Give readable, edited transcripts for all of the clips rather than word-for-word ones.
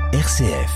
RCF.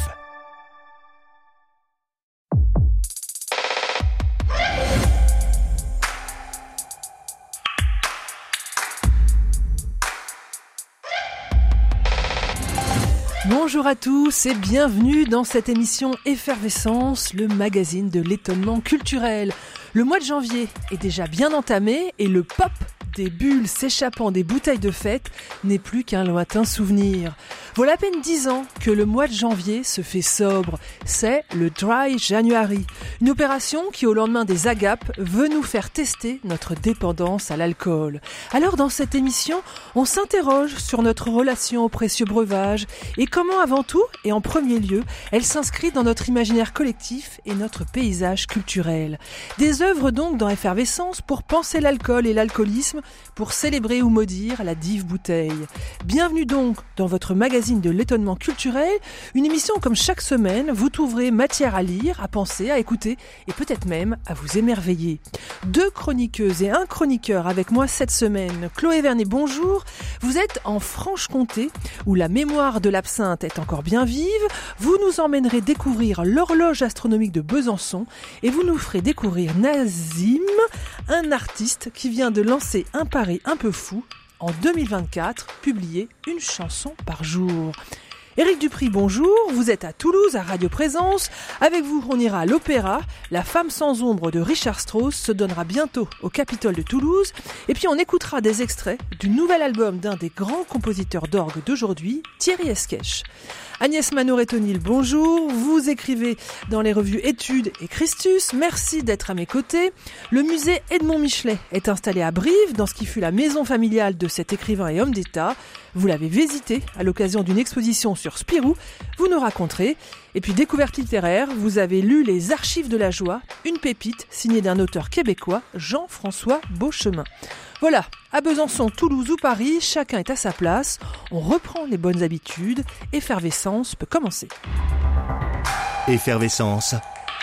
Bonjour à tous et bienvenue dans cette émission Effervescence, le magazine de l'étonnement culturel. Le mois de janvier est déjà bien entamé et le pop des bulles s'échappant des bouteilles de fête n'est plus qu'un lointain souvenir. Voilà à peine 10 ans que le mois de janvier se fait sobre. C'est le Dry January, une opération qui, au lendemain des agapes, veut nous faire tester notre dépendance à l'alcool. Alors dans cette émission, on s'interroge sur notre relation au précieux breuvage et comment avant tout, et en premier lieu, elle s'inscrit dans notre imaginaire collectif et notre paysage culturel. Des œuvres donc dans Effervescence pour penser l'alcool et l'alcoolisme, pour célébrer ou maudire la dive bouteille. Bienvenue donc dans votre magazine de l'étonnement culturel, une émission comme chaque semaine, vous trouverez matière à lire, à penser, à écouter et peut-être même à vous émerveiller. 2 chroniqueuses et 1 chroniqueur avec moi cette semaine. Chloé Vernet, bonjour. Vous êtes en Franche-Comté où la mémoire de l'absinthe est encore bien vive. Vous nous emmènerez découvrir l'horloge astronomique de Besançon et vous nous ferez découvrir Nazim, un artiste qui vient de lancer un pari un peu fou. En 2024, publier une chanson par jour. Éric Dupri, bonjour, vous êtes à Toulouse, à Radio Présence. Avec vous, on ira à l'opéra. La femme sans ombre de Richard Strauss se donnera bientôt au Capitole de Toulouse. Et puis on écoutera des extraits du nouvel album d'un des grands compositeurs d'orgue d'aujourd'hui, Thierry Esquèche. Agnès Manoret-O'Neill, bonjour. Vous écrivez dans les revues Études et Christus. Merci d'être à mes côtés. Le musée Edmond Michelet est installé à Brive, dans ce qui fut la maison familiale de cet écrivain et homme d'État. Vous l'avez visité à l'occasion d'une exposition sur Spirou. Vous nous raconterez. Et puis découverte littéraire, vous avez lu Les Archives de la joie, une pépite signée d'un auteur québécois, Jean-François Beauchemin. Voilà, à Besançon, Toulouse ou Paris, chacun est à sa place. On reprend les bonnes habitudes. Effervescence peut commencer. Effervescence,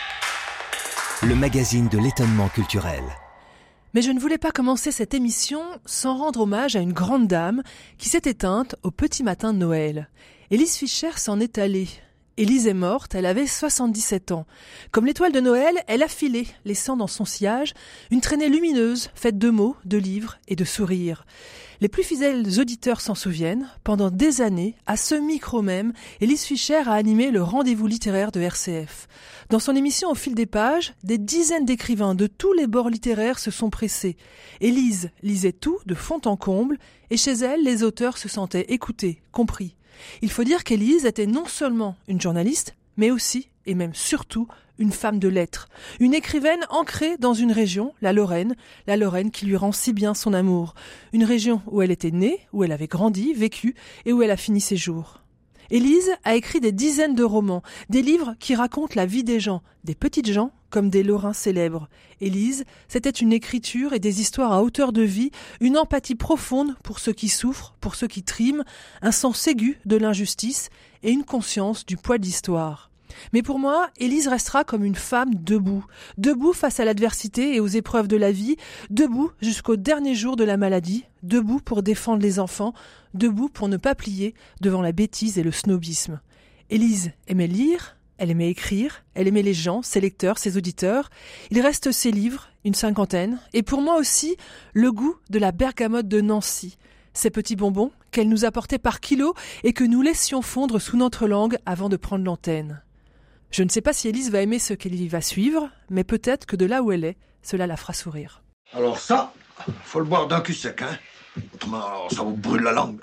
le magazine de l'étonnement culturel. Mais je ne voulais pas commencer cette émission sans rendre hommage à une grande dame qui s'est éteinte au petit matin de Noël. Élise Fischer s'en est allée. Élise est morte, elle avait 77 ans. Comme l'étoile de Noël, elle a filé, laissant dans son sillage une traînée lumineuse, faite de mots, de livres et de sourires. Les plus fidèles auditeurs s'en souviennent, pendant des années, à ce micro même, Élise Fischer a animé le rendez-vous littéraire de RCF. Dans son émission Au fil des pages, des dizaines d'écrivains de tous les bords littéraires se sont pressés. Élise lisait tout de fond en comble, et chez elle, les auteurs se sentaient écoutés, compris. Il faut dire qu'Élise était non seulement une journaliste, mais aussi, et même surtout, une femme de lettres. Une écrivaine ancrée dans une région, la Lorraine qui lui rend si bien son amour. Une région où elle était née, où elle avait grandi, vécu, et où elle a fini ses jours. Élise a écrit des dizaines de romans, des livres qui racontent la vie des gens, des petites gens comme des Lorrains célèbres. Élise, c'était une écriture et des histoires à hauteur de vie, une empathie profonde pour ceux qui souffrent, pour ceux qui triment, un sens aigu de l'injustice et une conscience du poids de l'histoire. Mais pour moi, Élise restera comme une femme debout. Debout face à l'adversité et aux épreuves de la vie, debout jusqu'au dernier jour de la maladie, debout pour défendre les enfants, debout pour ne pas plier devant la bêtise et le snobisme. Élise aimait lire, elle aimait écrire, elle aimait les gens, ses lecteurs, ses auditeurs. Il reste ses livres, une 50aine, et pour moi aussi, le goût de la bergamote de Nancy. Ces petits bonbons qu'elle nous apportait par kilos et que nous laissions fondre sous notre langue avant de prendre l'antenne. Je ne sais pas si Élise va aimer ce qu'elle y va suivre, mais peut-être que de là où elle est, cela la fera sourire. Alors ça, faut le boire d'un cul sec, hein. Autrement, ça vous brûle la langue.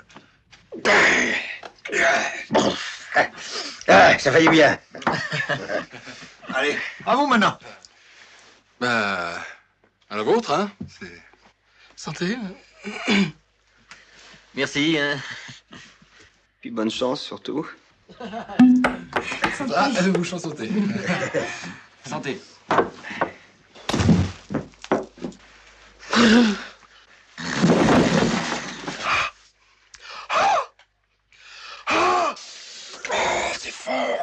Ah, ça fait du bien. Allez, à vous maintenant. À la vôtre, hein. Santé. Merci, hein. Puis bonne chance, surtout. Allez-vous chanter. Santé. C'est fort.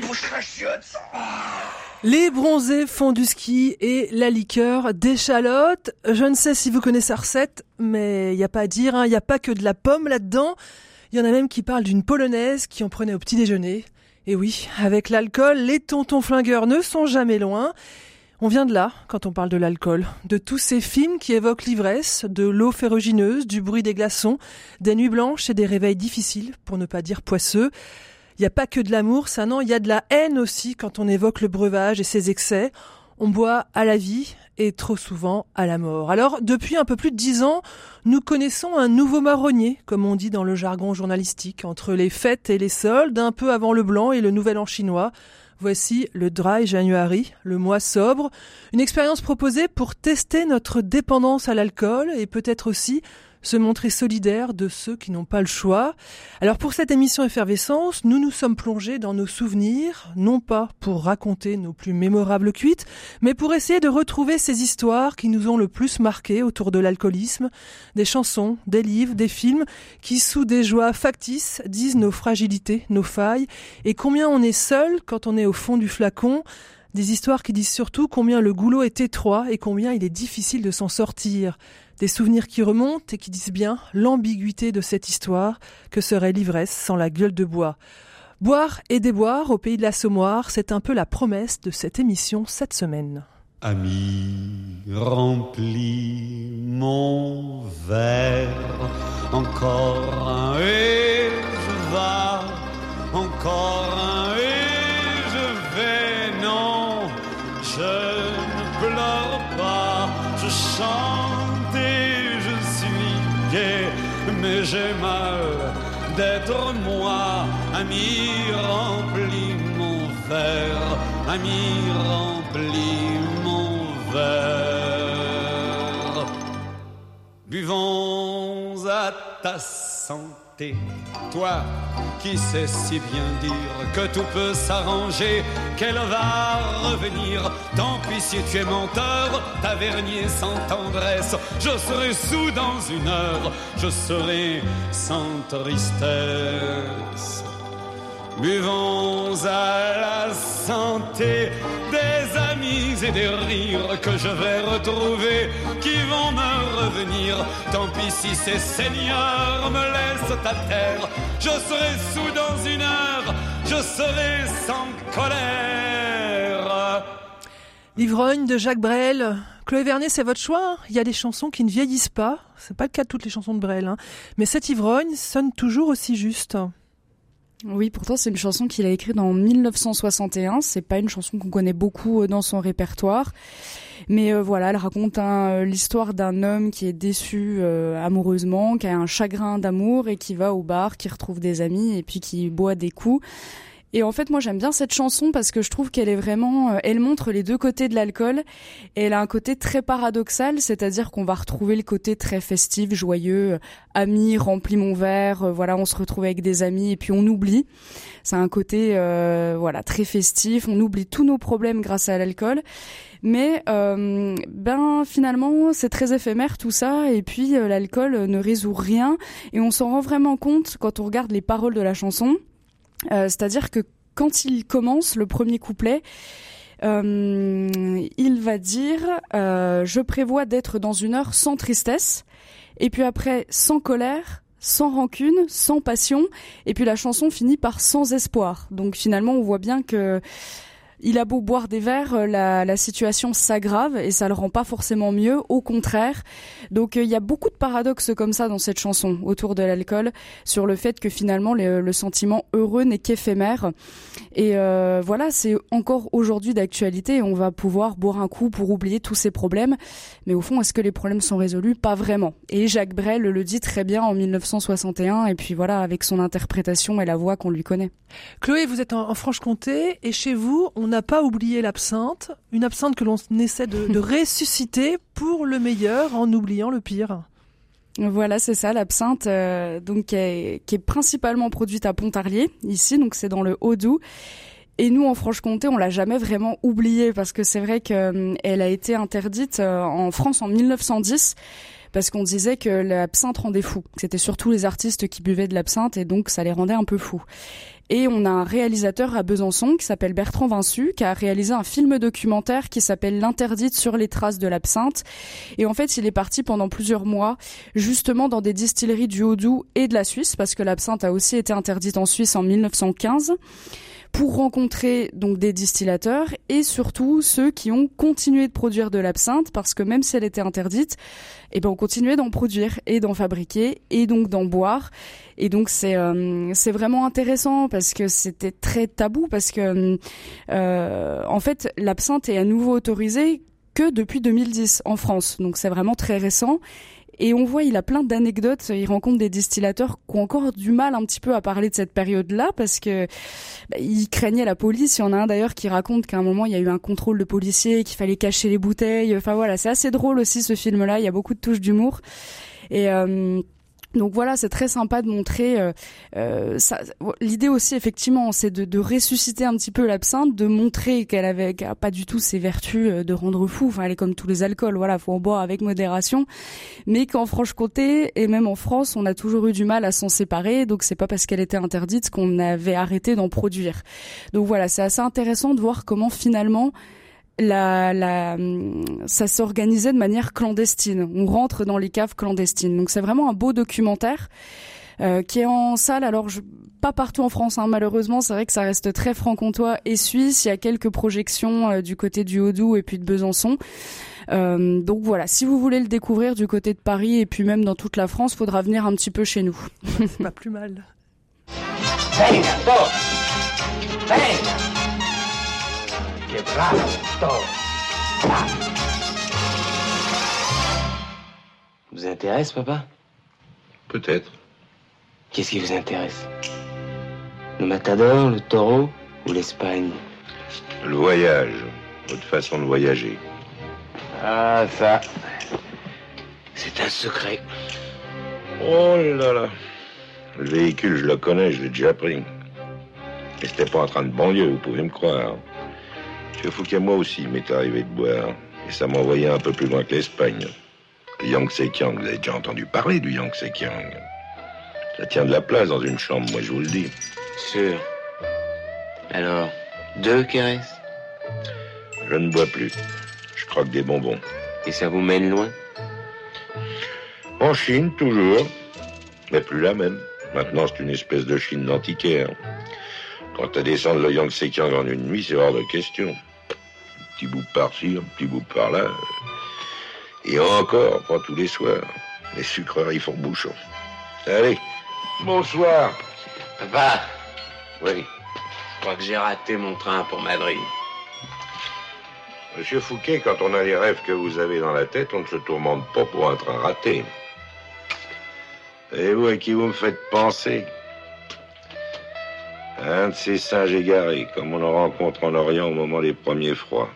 bouche la chiotte, ça. Les bronzés font du ski et la liqueur d'échalote. Je ne sais si vous connaissez la recette, mais il n'y a pas à dire, il n'y a pas que de la pomme là-dedans. Il y en a même qui parlent d'une polonaise qui en prenait au petit déjeuner. Et oui, avec l'alcool, les tontons flingueurs ne sont jamais loin. On vient de là, quand on parle de l'alcool, de tous ces films qui évoquent l'ivresse, de l'eau ferrugineuse, du bruit des glaçons, des nuits blanches et des réveils difficiles, pour ne pas dire poisseux. Il n'y a pas que de l'amour, ça non, il y a de la haine aussi quand on évoque le breuvage et ses excès. On boit à la vie et trop souvent à la mort. Alors, depuis un peu plus de 10 ans, nous connaissons un nouveau marronnier, comme on dit dans le jargon journalistique, entre les fêtes et les soldes, un peu avant le blanc et le nouvel an chinois. Voici le Dry January, le mois sobre, une expérience proposée pour tester notre dépendance à l'alcool et peut-être aussi se montrer solidaire de ceux qui n'ont pas le choix. Alors pour cette émission Effervescence, nous nous sommes plongés dans nos souvenirs, non pas pour raconter nos plus mémorables cuites, mais pour essayer de retrouver ces histoires qui nous ont le plus marqués autour de l'alcoolisme, des chansons, des livres, des films qui, sous des joies factices, disent nos fragilités, nos failles, et combien on est seul quand on est au fond du flacon. Des histoires qui disent surtout combien le goulot est étroit et combien il est difficile de s'en sortir. Des souvenirs qui remontent et qui disent bien l'ambiguïté de cette histoire que serait l'ivresse sans la gueule de bois. Boire et déboire au pays de l'Assommoir, c'est un peu la promesse de cette émission cette semaine. Ami, remplis mon verre, encore un et je vas, encore un et je vais, non, je ne pleure pas, je chante et je suis gai, mais j'ai mal d'être moi. Ami, remplis mon verre, ami, remplis mon verre. Buvons à ta santé, toi qui sais si bien dire que tout peut s'arranger, qu'elle va revenir. Tant pis si tu es menteur, tavernier sans tendresse, je serai saoul dans une heure, je serai sans tristesse. Buvons à la santé des amis et des rires que je vais retrouver, qui vont me revenir. Tant pis si ces seigneurs me laissent à terre, je serai saoul dans une heure, je serai sans colère. L'ivrogne de Jacques Brel. Chloé Vernet, c'est votre choix. Il y a des chansons qui ne vieillissent pas. C'est pas le cas de toutes les chansons de Brel, mais cet ivrogne sonne toujours aussi juste. Oui, pourtant c'est une chanson qu'il a écrite en 1961. C'est pas une chanson qu'on connaît beaucoup dans son répertoire, mais voilà, elle raconte l'histoire d'un homme qui est déçu amoureusement, qui a un chagrin d'amour et qui va au bar, qui retrouve des amis et puis qui boit des coups. Et en fait, moi, j'aime bien cette chanson parce que je trouve qu'elle est vraiment, elle montre les deux côtés de l'alcool. Et elle a un côté très paradoxal, c'est-à-dire qu'on va retrouver le côté très festif, joyeux, ami, remplis mon verre, voilà, on se retrouve avec des amis et puis on oublie. C'est un côté, voilà, très festif. On oublie tous nos problèmes grâce à l'alcool. Mais finalement, c'est très éphémère tout ça. Et puis, l'alcool ne résout rien. Et on s'en rend vraiment compte quand on regarde les paroles de la chanson. C'est-à-dire que quand il commence le premier couplet, il va dire je prévois d'être dans une heure sans tristesse, et puis après sans colère, sans rancune, sans passion, et puis la chanson finit par sans espoir. Donc finalement on voit bien que il a beau boire des verres, la situation s'aggrave et ça le rend pas forcément mieux, au contraire. Donc il y a beaucoup de paradoxes comme ça dans cette chanson autour de l'alcool, sur le fait que finalement le sentiment heureux n'est qu'éphémère. Et voilà, c'est encore aujourd'hui d'actualité et on va pouvoir boire un coup pour oublier tous ces problèmes. Mais au fond, est-ce que les problèmes sont résolus ? Pas vraiment. Et Jacques Brel le dit très bien en 1961 et puis voilà, avec son interprétation et la voix qu'on lui connaît. Chloé, vous êtes en Franche-Comté et chez vous, on n'a pas oublié l'absinthe, une absinthe que l'on essaie de ressusciter pour le meilleur en oubliant le pire. Voilà, c'est ça, l'absinthe, donc qui est principalement produite à Pontarlier, ici, donc c'est dans le Haut-Doubs. Et nous, en Franche-Comté, on l'a jamais vraiment oubliée parce que c'est vrai qu'elle a été interdite en France en 1910. parce qu'on disait que l'absinthe rendait fou. C'était surtout les artistes qui buvaient de l'absinthe et donc ça les rendait un peu fous. Et on a un réalisateur à Besançon qui s'appelle Bertrand Vinçu, qui a réalisé un film documentaire qui s'appelle L'Interdite sur les traces de l'absinthe. Et en fait, il est parti pendant plusieurs mois, justement dans des distilleries du Haut-Doubs et de la Suisse, parce que l'absinthe a aussi été interdite en Suisse en 1915. Pour rencontrer donc des distillateurs et surtout ceux qui ont continué de produire de l'absinthe, parce que même si elle était interdite, on continuait d'en produire et d'en fabriquer et donc d'en boire. Et donc c'est vraiment intéressant parce que c'était très tabou, parce que en fait l'absinthe est à nouveau autorisée que depuis 2010 en France, donc c'est vraiment très récent. Et on voit, il a plein d'anecdotes, il rencontre des distillateurs qui ont encore du mal un petit peu à parler de cette période-là parce que ils craignaient la police. Il y en a un d'ailleurs qui raconte qu'à un moment, il y a eu un contrôle de policiers, qu'il fallait cacher les bouteilles. Enfin voilà, c'est assez drôle aussi ce film-là, il y a beaucoup de touches d'humour. Et donc voilà, c'est très sympa de montrer ça. L'idée aussi, effectivement, c'est de ressusciter un petit peu l'absinthe, de montrer qu'elle a pas du tout ses vertus de rendre fou. Enfin, elle est comme tous les alcools. Voilà, faut en boire avec modération. Mais qu'en Franche-Comté et même en France, on a toujours eu du mal à s'en séparer. Donc c'est pas parce qu'elle était interdite qu'on avait arrêté d'en produire. Donc voilà, c'est assez intéressant de voir comment finalement ça s'organisait de manière clandestine. On rentre dans les caves clandestines. Donc c'est vraiment un beau documentaire qui est en salle. Alors pas partout en France, malheureusement. C'est vrai que ça reste très franc-comtois et suisse. Il y a quelques projections du côté du Haut-Doubs et puis de Besançon. Donc voilà, si vous voulez le découvrir du côté de Paris et puis même dans toute la France, faudra venir un petit peu chez nous. C'est pas plus mal. Venga, todos. Venga. ¡Qué bravo! Todo. Vous intéresse, papa? Peut-être. Qu'est-ce qui vous intéresse? Le matador, le taureau ou l'Espagne? Le voyage, votre façon de voyager. Ah, ça, c'est un secret. Oh là là. Le véhicule, je le connais, je l'ai déjà pris. Et c'était pas en train de banlieue, vous pouvez me croire. M. Fouquet, moi aussi, il m'est arrivé de boire. Et ça m'envoyait un peu plus loin que l'Espagne. Le Yangtze-Kiang, vous avez déjà entendu parler du Yangtze-Kiang. Ça tient de la place dans une chambre, moi je vous le dis. Sûr. Alors, 2 caresses? Je ne bois plus. Je croque des bonbons. Et ça vous mène loin? En Chine, toujours. Mais plus la même. Maintenant, c'est une espèce de Chine d'antiquaire. Quant à descendre le Yangtze-Kiang en une nuit, c'est hors de question. Un petit bout par-ci, un petit bout par-là. Et encore, pas tous les soirs. Les sucreries font bouchon. Allez, bonsoir. Papa, Oui. je crois que j'ai raté mon train pour Madrid. Monsieur Fouquet, quand on a les rêves que vous avez dans la tête, on ne se tourmente pas pour un train raté. Et vous, à qui vous me faites penser? Un de ces singes égarés, comme on en rencontre en Orient au moment des premiers froids.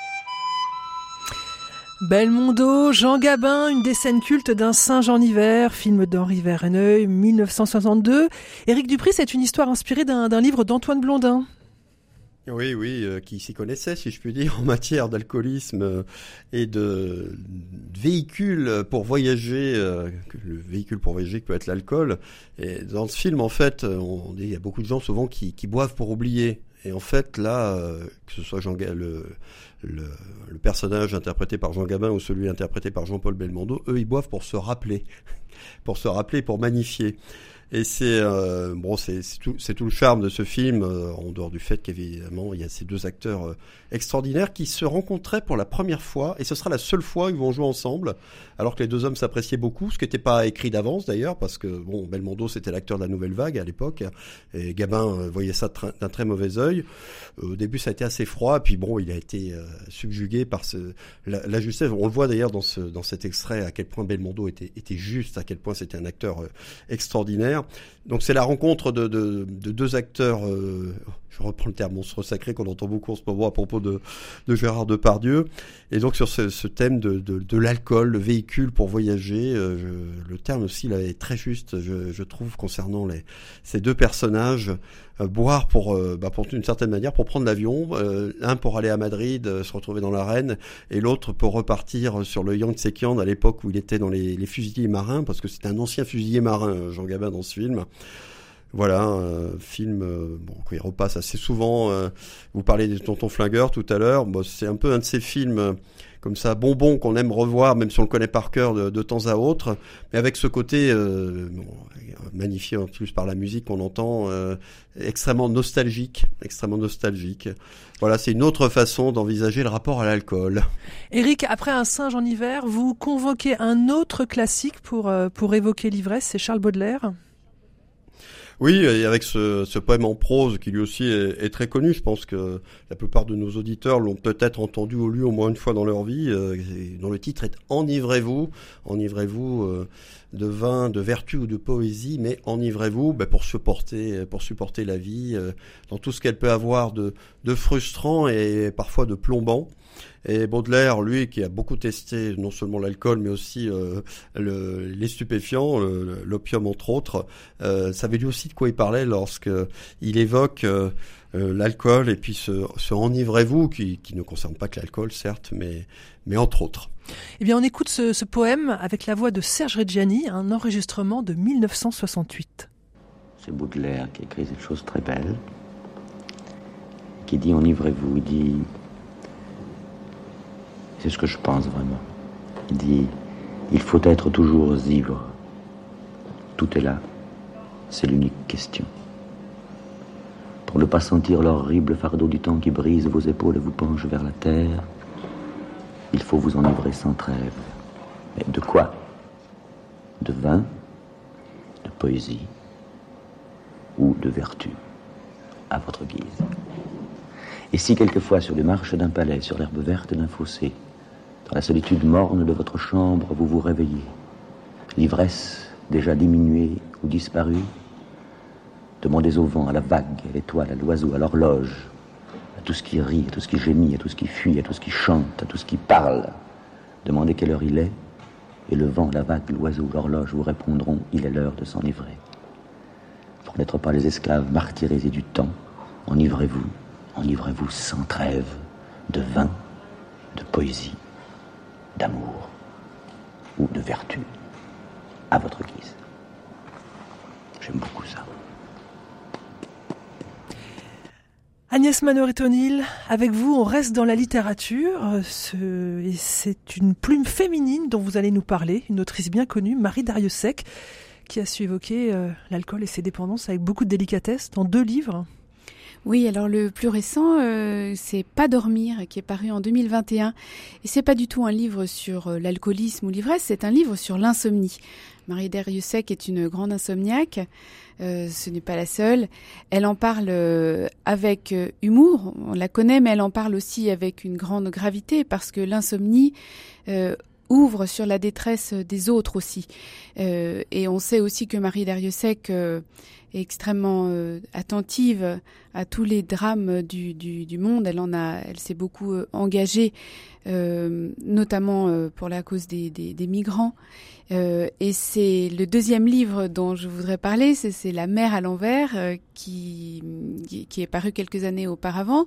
Belmondo, Jean Gabin, une des scènes cultes d'un singe en hiver, film d'Henri Verneuil, 1962. Éric Dupris, c'est une histoire inspirée d'un livre d'Antoine Blondin. Oui, qui s'y connaissait, si je puis dire, en matière d'alcoolisme et de véhicule pour voyager. Le véhicule pour voyager peut être l'alcool. Et dans ce film, en fait, il y a beaucoup de gens souvent qui boivent pour oublier. Et en fait, là, que ce soit le personnage interprété par Jean Gabin ou celui interprété par Jean-Paul Belmondo, eux, ils boivent pour se rappeler, pour magnifier. Et c'est tout le charme de ce film, en dehors du fait qu'évidemment il y a ces deux acteurs extraordinaires qui se rencontraient pour la première fois, et ce sera la seule fois où ils vont jouer ensemble, alors que les deux hommes s'appréciaient beaucoup, ce qui n'était pas écrit d'avance d'ailleurs, parce que Belmondo c'était l'acteur de la Nouvelle Vague à l'époque, et Gabin voyait ça d'un très mauvais œil. Au début ça a été assez froid, puis il a été subjugué par la justesse. On le voit d'ailleurs dans cet extrait à quel point Belmondo était juste, à quel point c'était un acteur extraordinaire. Donc c'est la rencontre de deux acteurs je reprends le terme monstre sacré qu'on entend beaucoup en ce moment à propos de Gérard Depardieu. Et donc sur ce thème de l'alcool, le véhicule pour voyager, le terme aussi là est très juste, je trouve, concernant ces deux personnages. Boire pour d'une certaine manière pour prendre l'avion, un pour aller à Madrid, se retrouver dans l'arène, et l'autre pour repartir sur le Yangtze-Kiang à l'époque où il était dans les fusiliers marins, parce que c'était un ancien fusilier marin, Jean Gabin, dans ce film. Voilà, un film il repasse assez souvent. Vous parlez des Tontons Flingueurs tout à l'heure. C'est un peu un de ces films comme ça, bonbons, qu'on aime revoir, même si on le connaît par cœur de temps à autre, mais avec ce côté magnifié en plus par la musique qu'on entend, extrêmement nostalgique. Voilà, c'est une autre façon d'envisager le rapport à l'alcool. Éric, après Un singe en hiver, vous convoquez un autre classique pour évoquer l'ivresse, c'est Charles Baudelaire. Oui, et avec ce poème en prose qui lui aussi est très connu. Je pense que la plupart de nos auditeurs l'ont peut-être entendu ou lu au moins une fois dans leur vie, dont le titre est « Enivrez-vous ». Enivrez-vous de vin, de vertu ou de poésie, mais enivrez-vous pour supporter la vie dans tout ce qu'elle peut avoir de frustrant et parfois de plombant. Et Baudelaire, lui, qui a beaucoup testé non seulement l'alcool, mais aussi les stupéfiants, l'opium entre autres, savait lui aussi de quoi il parlait lorsqu'il évoque l'alcool et puis ce enivrez-vous qui ne concerne pas que l'alcool, certes, mais entre autres. Eh bien, on écoute ce poème avec la voix de Serge Reggiani, un enregistrement de 1968. C'est Baudelaire qui écrit cette chose très belle, qui dit enivrez-vous, il dit... C'est ce que je pense vraiment. Il dit, il faut être toujours ivre. Tout est là. C'est l'unique question. Pour ne pas sentir l'horrible fardeau du temps qui brise vos épaules et vous penche vers la terre, il faut vous enivrer sans trêve. Mais de quoi? De vin, de poésie ou de vertu, à votre guise. Et si quelquefois sur les marches d'un palais, sur l'herbe verte d'un fossé, dans la solitude morne de votre chambre, vous vous réveillez, l'ivresse déjà diminuée ou disparue, demandez au vent, à la vague, à l'étoile, à l'oiseau, à l'horloge, à tout ce qui rit, à tout ce qui gémit, à tout ce qui fuit, à tout ce qui chante, à tout ce qui parle. Demandez quelle heure il est, et le vent, la vague, l'oiseau, l'horloge vous répondront, il est l'heure de s'enivrer. Pour n'être pas les esclaves martyrisés du temps, enivrez-vous sans trêve de vin, de poésie, d'amour ou de vertu, à votre guise. J'aime beaucoup ça. Agnès Manoret-O'Neill, avec vous, on reste dans la littérature. Et c'est une plume féminine dont vous allez nous parler, une autrice bien connue, Marie Darrieussecq, qui a su évoquer l'alcool et ses dépendances avec beaucoup de délicatesse dans 2 livres. Oui, alors le plus récent, c'est Pas dormir, qui est paru en 2021. Et c'est pas du tout un livre sur l'alcoolisme ou l'ivresse, c'est un livre sur l'insomnie. Marie Darrieussecq est une grande insomniaque, ce n'est pas la seule. Elle en parle avec humour, on la connaît, mais elle en parle aussi avec une grande gravité, parce que l'insomnie ouvre sur la détresse des autres aussi. Et on sait aussi que Marie Darrieussecq est extrêmement attentive à tous les drames du monde. Elle s'est beaucoup engagée, notamment pour la cause des migrants. Et c'est le 2e livre dont je voudrais parler, c'est La mer à l'envers, qui est paru quelques années auparavant,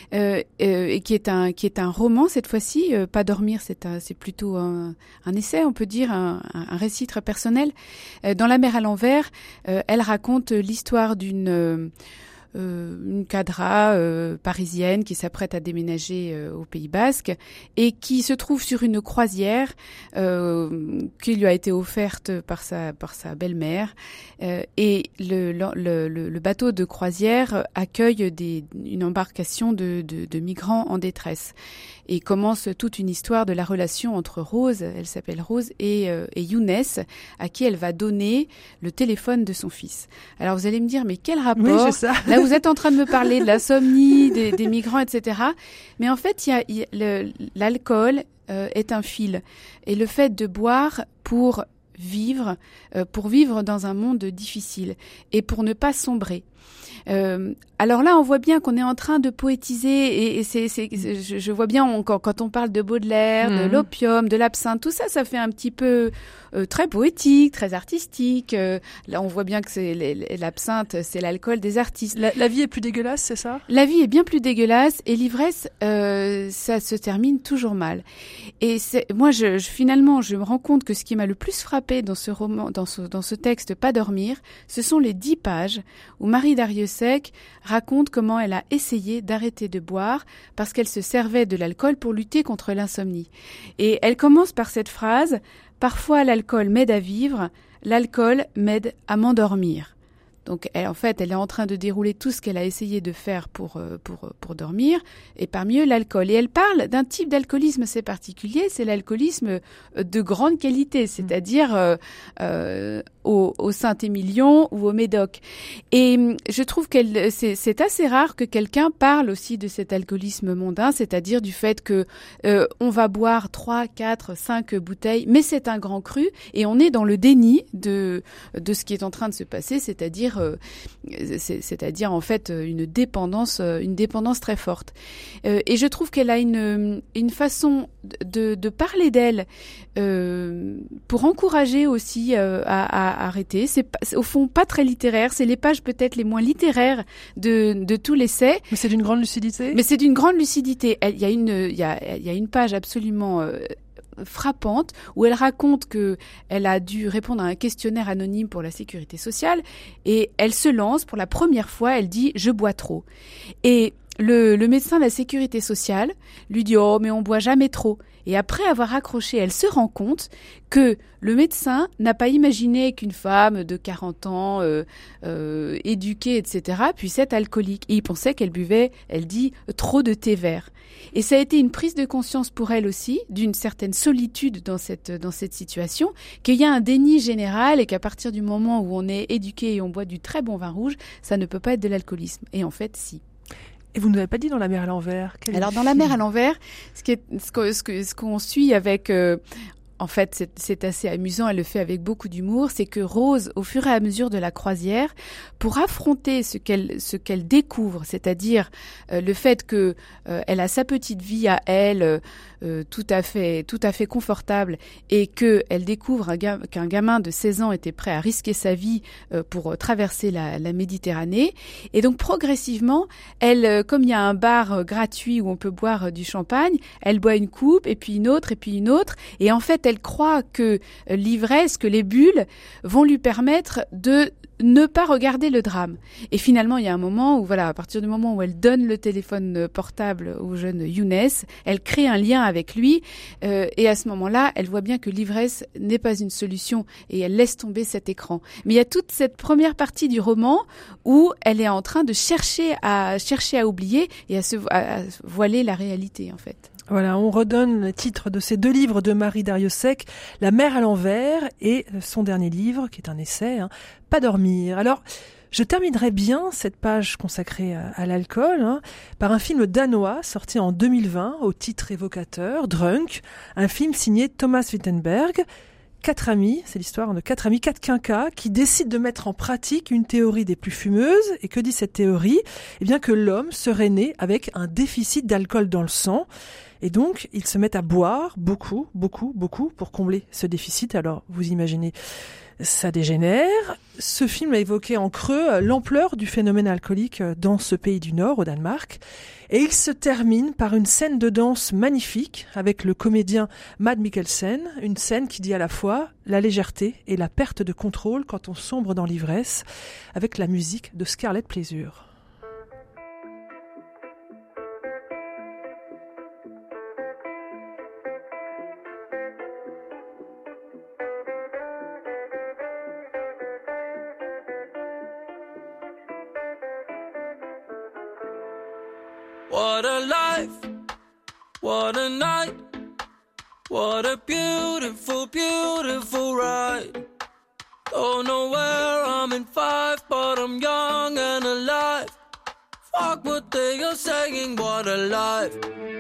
et qui est un roman cette fois-ci. Pas dormir, c'est plutôt un essai, on peut dire, un récit très personnel. Dans La mer à l'envers, elle raconte l'histoire d'une cadra parisienne qui s'apprête à déménager au Pays Basque et qui se trouve sur une croisière qui lui a été offerte par sa belle-mère, et le bateau de croisière accueille une embarcation de migrants en détresse, et commence toute une histoire de la relation entre Rose, elle s'appelle Rose, et Younes, à qui elle va donner le téléphone de son fils. Alors vous allez me dire, mais quel rapport? Oui, c'est ça. Là, vous êtes en train de me parler de l'insomnie, des migrants, etc. Mais en fait, l'alcool est un fil. Et le fait de boire pour vivre dans un monde difficile et pour ne pas sombrer. Alors là, on voit bien qu'on est en train de poétiser et je vois bien quand on parle de Baudelaire, de l'opium, de l'absinthe, tout ça, ça fait un petit peu très poétique, très artistique. Là, on voit bien que l'absinthe, c'est l'alcool des artistes. La vie est plus dégueulasse, c'est ça ? La vie est bien plus dégueulasse et l'ivresse, ça se termine toujours mal. Et moi, finalement, je me rends compte que ce qui m'a le plus frappé dans ce roman, dans ce texte, Pas dormir, ce sont les 10 pages où Marie Darrieussecq raconte comment elle a essayé d'arrêter de boire parce qu'elle se servait de l'alcool pour lutter contre l'insomnie. Et elle commence par cette phrase « Parfois l'alcool m'aide à vivre, l'alcool m'aide à m'endormir ». Donc, elle est en train de dérouler tout ce qu'elle a essayé de faire pour dormir, et parmi eux, l'alcool. Et elle parle d'un type d'alcoolisme assez particulier, c'est l'alcoolisme de grande qualité, c'est-à-dire au Saint-Émilion ou au Médoc. Et je trouve c'est assez rare que quelqu'un parle aussi de cet alcoolisme mondain, c'est-à-dire du fait que on va boire 3, 4, 5 bouteilles, mais c'est un grand cru, et on est dans le déni de ce qui est en train de se passer, c'est-à-dire en fait une dépendance très forte. Et je trouve qu'elle a une façon de parler d'elle pour encourager aussi à arrêter. C'est au fond pas très littéraire, c'est les pages peut-être les moins littéraires de tout l'essai. Mais c'est d'une grande lucidité. Il y a une page absolument frappante où elle raconte que elle a dû répondre à un questionnaire anonyme pour la sécurité sociale et elle se lance pour la première fois, elle dit « je bois trop ». Et le médecin de la sécurité sociale lui dit « oh mais on boit jamais trop ». Et après avoir accroché, elle se rend compte que le médecin n'a pas imaginé qu'une femme de 40 ans, éduquée, etc., puisse être alcoolique. Et il pensait qu'elle buvait, elle dit, trop de thé vert. Et ça a été une prise de conscience pour elle aussi, d'une certaine solitude dans cette situation, qu'il y a un déni général et qu'à partir du moment où on est éduqué et on boit du très bon vin rouge, ça ne peut pas être de l'alcoolisme. Et en fait, si. Et vous ne l'avez pas dit dans La mer à l'envers. Alors dans La mer à l'envers, ce qu'on suit avec, en fait, c'est assez amusant. Elle le fait avec beaucoup d'humour. C'est que Rose, au fur et à mesure de la croisière, pour affronter ce qu'elle découvre, c'est-à-dire le fait que elle a sa petite vie à elle, tout à fait confortable, et que elle découvre qu'un gamin de 16 ans était prêt à risquer sa vie pour traverser la Méditerranée. Et donc progressivement, elle, comme il y a un bar gratuit où on peut boire du champagne, elle boit une coupe et puis une autre, et en fait elle croit que l'ivresse, que les bulles vont lui permettre de ne pas regarder le drame. Et finalement, il y a un moment où, voilà, à partir du moment où elle donne le téléphone portable au jeune Younes, elle crée un lien avec lui, et à ce moment-là, elle voit bien que l'ivresse n'est pas une solution, et elle laisse tomber cet écran. Mais il y a toute cette première partie du roman où elle est en train de chercher à oublier et à voiler la réalité, en fait. Voilà, on redonne le titre de ces 2 livres de Marie Darrieussecq, La mer à l'envers et son dernier livre, qui est un essai, Pas dormir. Alors, je terminerai bien cette page consacrée à l'alcool par un film danois sorti en 2020 au titre évocateur, Drunk, un film signé Thomas Wittenberg. 4 amis, c'est l'histoire de 4 amis, 4 quinquas, qui décident de mettre en pratique une théorie des plus fumeuses. Et que dit cette théorie ? Eh bien que l'homme serait né avec un déficit d'alcool dans le sang. Et donc, ils se mettent à boire beaucoup pour combler ce déficit. Alors, vous imaginez, ça dégénère. Ce film a évoqué en creux l'ampleur du phénomène alcoolique dans ce pays du Nord, au Danemark. Et il se termine par une scène de danse magnifique avec le comédien Mads Mikkelsen, une scène qui dit à la fois la légèreté et la perte de contrôle quand on sombre dans l'ivresse, avec la musique de Scarlet Pleasure. What a life, what a night, what a beautiful, beautiful ride. Don't know where I'm in 5, but I'm young and alive. Fuck what they are saying, what a life.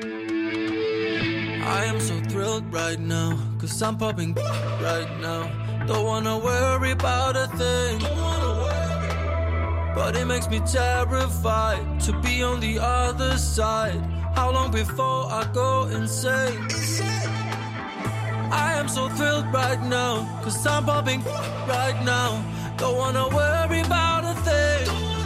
I am so thrilled right now, 'cause I'm popping right now. Don't wanna worry about a thing. but it makes me terrified to be on the other side. How long before I go insane? I am so thrilled right now, 'cause I'm popping right now. Don't wanna worry about a thing,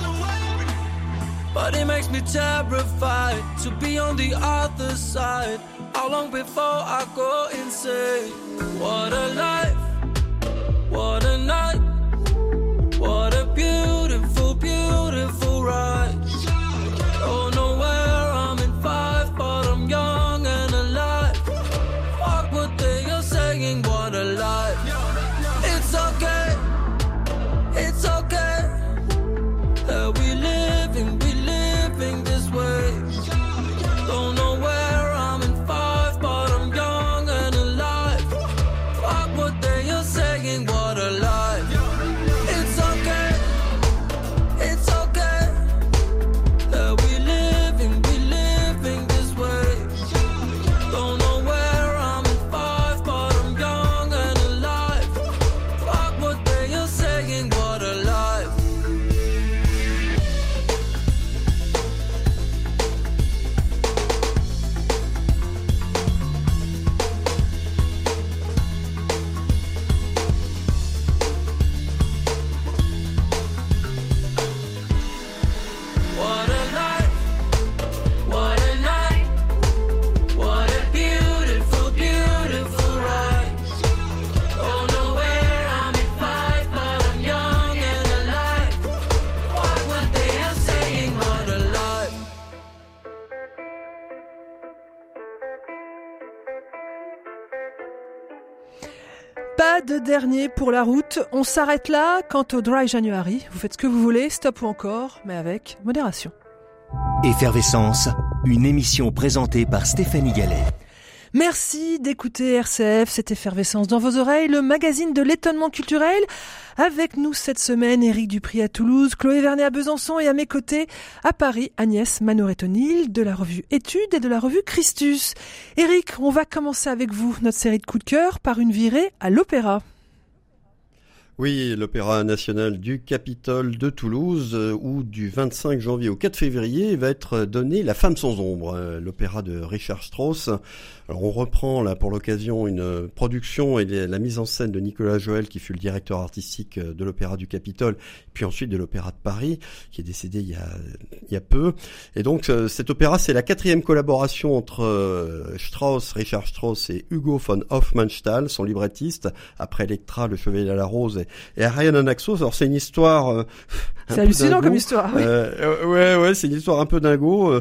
but it makes me terrified to be on the other side. How long before I go insane? What a life, what a night, what a beautiful, beautiful ride. Don't know where I'm in 5, but I'm young and alive. Fuck what they are saying, what a life. It's okay, it's okay that we living this way. Don't know where I'm in 5, but I'm young and alive. Fuck what they are saying, what a life. It's okay, it's okay that we living this way. Don't know where I'm in 5, but I'm young and alive. Fuck what they are saying, what a life. What a life, what a night, what a beautiful, beautiful ride. Don't know where I'm in 5, but I'm young and alive. What they are saying, what a life. Pas de dernier pour la route, on s'arrête là. Quant au Dry January, vous faites ce que vous voulez, stop ou encore, mais avec modération. Effervescence, une émission présentée par Stéphanie Gallet. Merci d'écouter RCF, cette effervescence dans vos oreilles, le magazine de l'étonnement culturel. Avec nous cette semaine, Éric Dupri à Toulouse, Chloé Vernet à Besançon et à mes côtés, à Paris, Agnès Manoret-O'Neill de la revue Études et de la revue Christus. Éric, on va commencer avec vous notre série de coups de cœur par une virée à l'opéra. Oui, l'Opéra national du Capitole de Toulouse, où du 25 janvier au 4 février va être donné La Femme sans ombre, l'opéra de Richard Strauss. Alors on reprend là pour l'occasion une production et la mise en scène de Nicolas Joël, qui fut le directeur artistique de l'Opéra du Capitole, puis ensuite de l'Opéra de Paris, qui est décédé il y a peu. Et donc cet opéra, c'est la 4e collaboration entre Richard Strauss et Hugo von Hofmannsthal, son librettiste, après Electra, Le Chevalier à la Rose et Ariane Anaxos. Alors c'est une histoire c'est hallucinant comme histoire, oui. Ouais, c'est une histoire un peu dingo.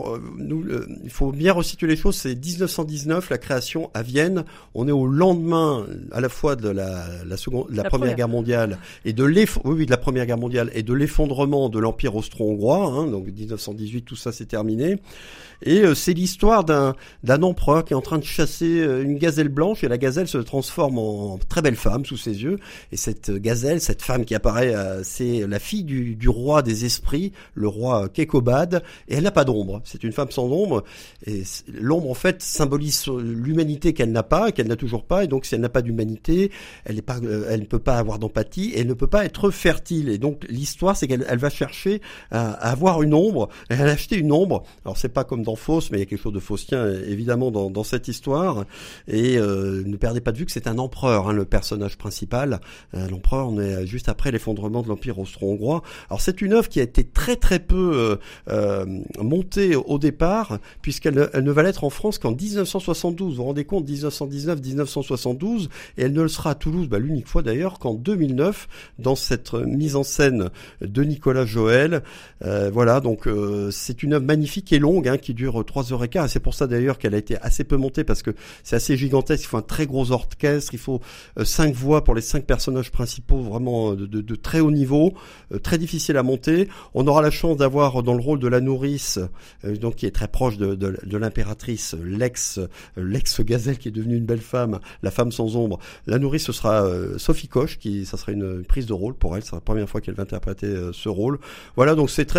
Il faut bien resituer les choses. C'est 1919, la création à Vienne. On est au lendemain à la fois de la Première Guerre mondiale et de la Première Guerre mondiale et de l'effondrement de l'Empire austro-hongrois. Donc 1918, tout ça c'est terminé. Et c'est l'histoire d'un empereur qui est en train de chasser une gazelle blanche, et la gazelle se transforme en très belle femme sous ses yeux. Et cette gazelle, cette femme qui apparaît, c'est la fille du roi des esprits, le roi Kekobad, et elle n'a pas d'ombre. C'est une femme sans ombre, et l'ombre en fait symbolise l'humanité qu'elle n'a pas, qu'elle n'a toujours pas, et donc si elle n'a pas d'humanité, elle ne peut pas avoir d'empathie, et elle ne peut pas être fertile. Et donc l'histoire, c'est qu'elle va chercher à avoir une ombre, et à acheter une ombre. Alors c'est pas comme dans Faust, mais il y a quelque chose de faustien évidemment dans cette histoire. Et ne perdez pas de vue que c'est un empereur, le personnage principal. L'empereur, on est juste après l'effondrement de l'Empire austro-hongrois. Alors c'est une œuvre qui a été très très peu montée au départ, puisqu'elle ne va l'être en France qu'en 1972. Vous vous rendez compte, 1919-1972, et elle ne le sera à Toulouse, l'unique fois d'ailleurs, qu'en 2009, dans cette mise en scène de Nicolas Joël. Voilà, donc c'est une œuvre magnifique et longue, qui dure 3h15, et c'est pour ça d'ailleurs qu'elle a été assez peu montée, parce que c'est assez gigantesque. Il faut un très gros orchestre, il faut 5 voix pour les 5 personnages principaux, vraiment de très haut niveau, très difficile à monter. On aura la chance d'avoir dans le rôle de la nourrice, donc qui est très proche de l'impératrice, l'ex-gazelle qui est devenue une belle femme, la femme sans ombre. La nourrice, ce sera Sophie Koch, ça sera une prise de rôle pour elle, c'est la première fois qu'elle va interpréter ce rôle. Voilà, donc c'est très attendu.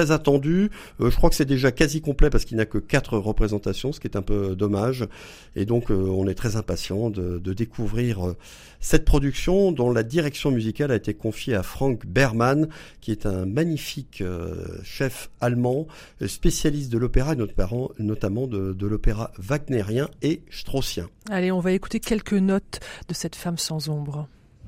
attendu. Je crois que c'est déjà quasi complet parce qu'il n'a que 4 représentations, ce qui est un peu dommage. Et donc, on est très impatient de découvrir cette production dont la direction musicale a été confiée à Frank Berman, qui est un magnifique chef allemand, spécialiste de l'opéra, notamment de l'opéra wagnérien et straussien. Allez, on va écouter quelques notes de cette femme sans ombre.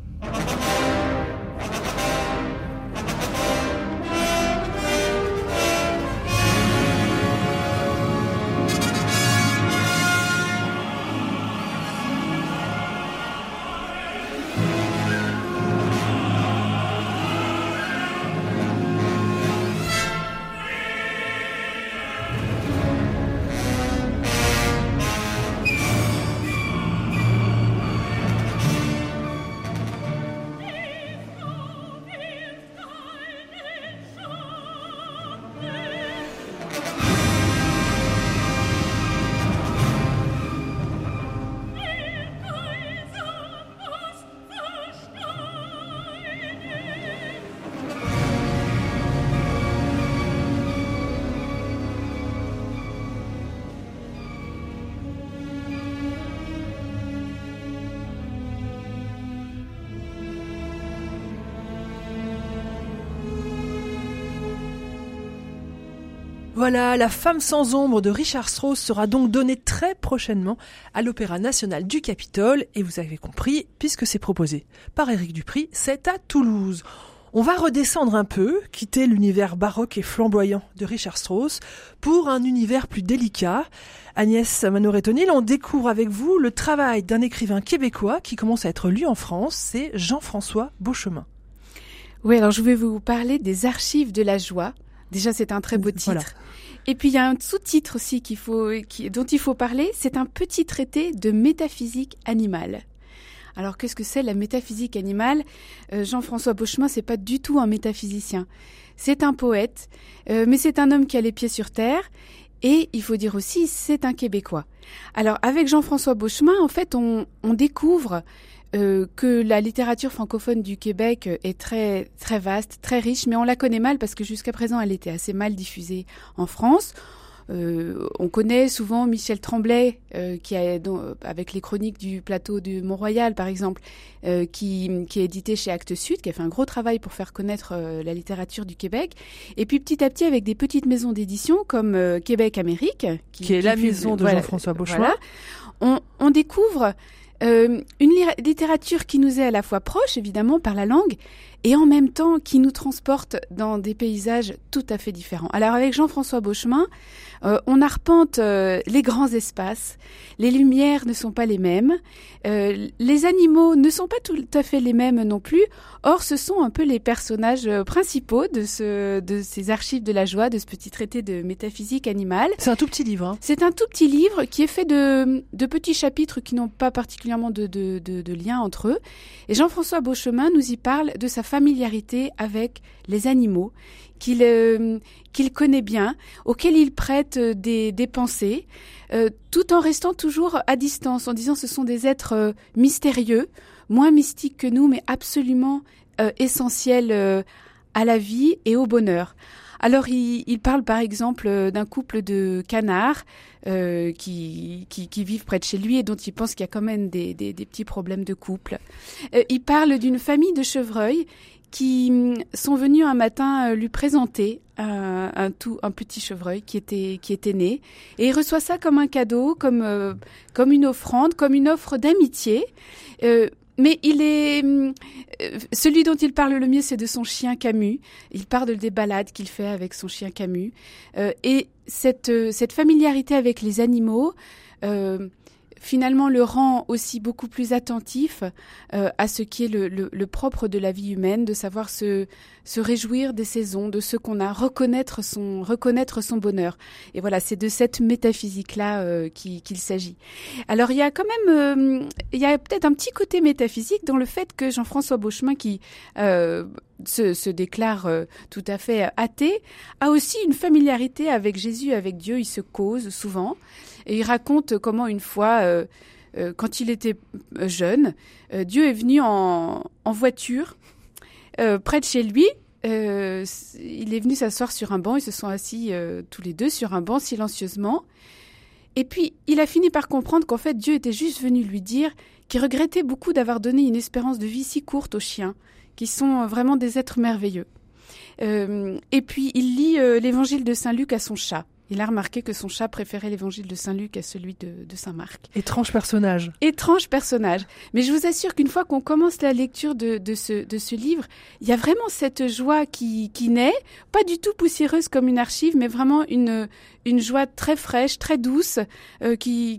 Voilà, La femme sans ombre de Richard Strauss sera donc donnée très prochainement à l'Opéra national du Capitole. Et vous avez compris, puisque c'est proposé par Éric Dupri, c'est à Toulouse. On va redescendre un peu, quitter l'univers baroque et flamboyant de Richard Strauss pour un univers plus délicat. Agnès Manoret-O'Neill, on découvre avec vous le travail d'un écrivain québécois qui commence à être lu en France, c'est Jean-François Beauchemin. Oui, alors je vais vous parler des Archives de la joie. Déjà, c'est un très beau titre. Voilà. Et puis, il y a un sous-titre aussi dont il faut parler. C'est un petit traité de métaphysique animale. Alors, qu'est-ce que c'est la métaphysique animale ? Jean-François Beauchemin, c'est pas du tout un métaphysicien. C'est un poète, mais c'est un homme qui a les pieds sur terre. Et il faut dire aussi, c'est un Québécois. Alors, avec Jean-François Beauchemin, en fait, on découvre que la littérature francophone du Québec est très très vaste, très riche, mais on la connaît mal parce que jusqu'à présent elle était assez mal diffusée en France. On connaît souvent Michel Tremblay, avec les chroniques du plateau de Mont-Royal par exemple, qui est édité chez Actes Sud, qui a fait un gros travail pour faire connaître la littérature du Québec. Et puis petit à petit avec des petites maisons d'édition comme Québec Amérique, qui est la maison de Jean-François Beauchemin, on découvre une littérature qui nous est à la fois proche, évidemment, par la langue, et en même temps qui nous transporte dans des paysages tout à fait différents. Alors avec Jean-François Beauchemin, on arpente les grands espaces, les lumières ne sont pas les mêmes, les animaux ne sont pas tout à fait les mêmes non plus. Or, ce sont un peu les personnages principaux de ces Archives de la joie, de ce petit traité de métaphysique animale. C'est un tout petit livre. Hein. C'est un tout petit livre qui est fait de petits chapitres qui n'ont pas particulièrement de lien entre eux. Et Jean-François Beauchemin nous y parle de sa familiarité avec les animaux qu'il connaît bien, auxquels il prête des pensées, tout en restant toujours à distance, en disant ce sont des êtres mystérieux, moins mystiques que nous, mais absolument essentiels à la vie et au bonheur. Alors, il parle par exemple d'un couple de canards qui vivent près de chez lui et dont il pense qu'il y a quand même des petits problèmes de couple. Il parle d'une famille de chevreuils qui sont venus un matin lui présenter un petit chevreuil qui était né. Et il reçoit ça comme un cadeau, comme une offrande, comme une offre d'amitié. Mais celui dont il parle le mieux, c'est de son chien Camus. Il parle des balades qu'il fait avec son chien Camus. Et cette familiarité avec les animaux, finalement, le rend aussi beaucoup plus attentif à ce qui est le propre de la vie humaine, de savoir se réjouir des saisons, de ce qu'on a, reconnaître son bonheur. Et voilà, c'est de cette métaphysique-là qu'il s'agit. Alors, il y a quand même, il y a peut-être un petit côté métaphysique dans le fait que Jean-François Beauchemin, qui se déclare tout à fait athée, a aussi une familiarité avec Jésus, avec Dieu. Il se cause souvent. Et il raconte comment une fois, quand il était jeune, Dieu est venu en voiture près de chez lui, il est venu s'asseoir sur un banc. Ils se sont assis tous les deux sur un banc silencieusement. Et puis, il a fini par comprendre qu'en fait, Dieu était juste venu lui dire qu'il regrettait beaucoup d'avoir donné une espérance de vie si courte aux chiens, qui sont vraiment des êtres merveilleux. Et puis, il lit l'évangile de Saint Luc à son chat. Il a remarqué que son chat préférait l'évangile de Saint Luc à celui de Saint Marc. Étrange personnage. Étrange personnage. Mais je vous assure qu'une fois qu'on commence la lecture de ce livre, il y a vraiment cette joie qui naît, pas du tout poussiéreuse comme une archive, mais vraiment une joie très fraîche, très douce, moi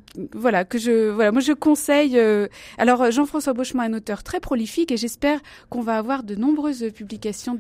je conseille. Alors Jean-François Beauchemin est un auteur très prolifique et j'espère qu'on va avoir de nombreuses publications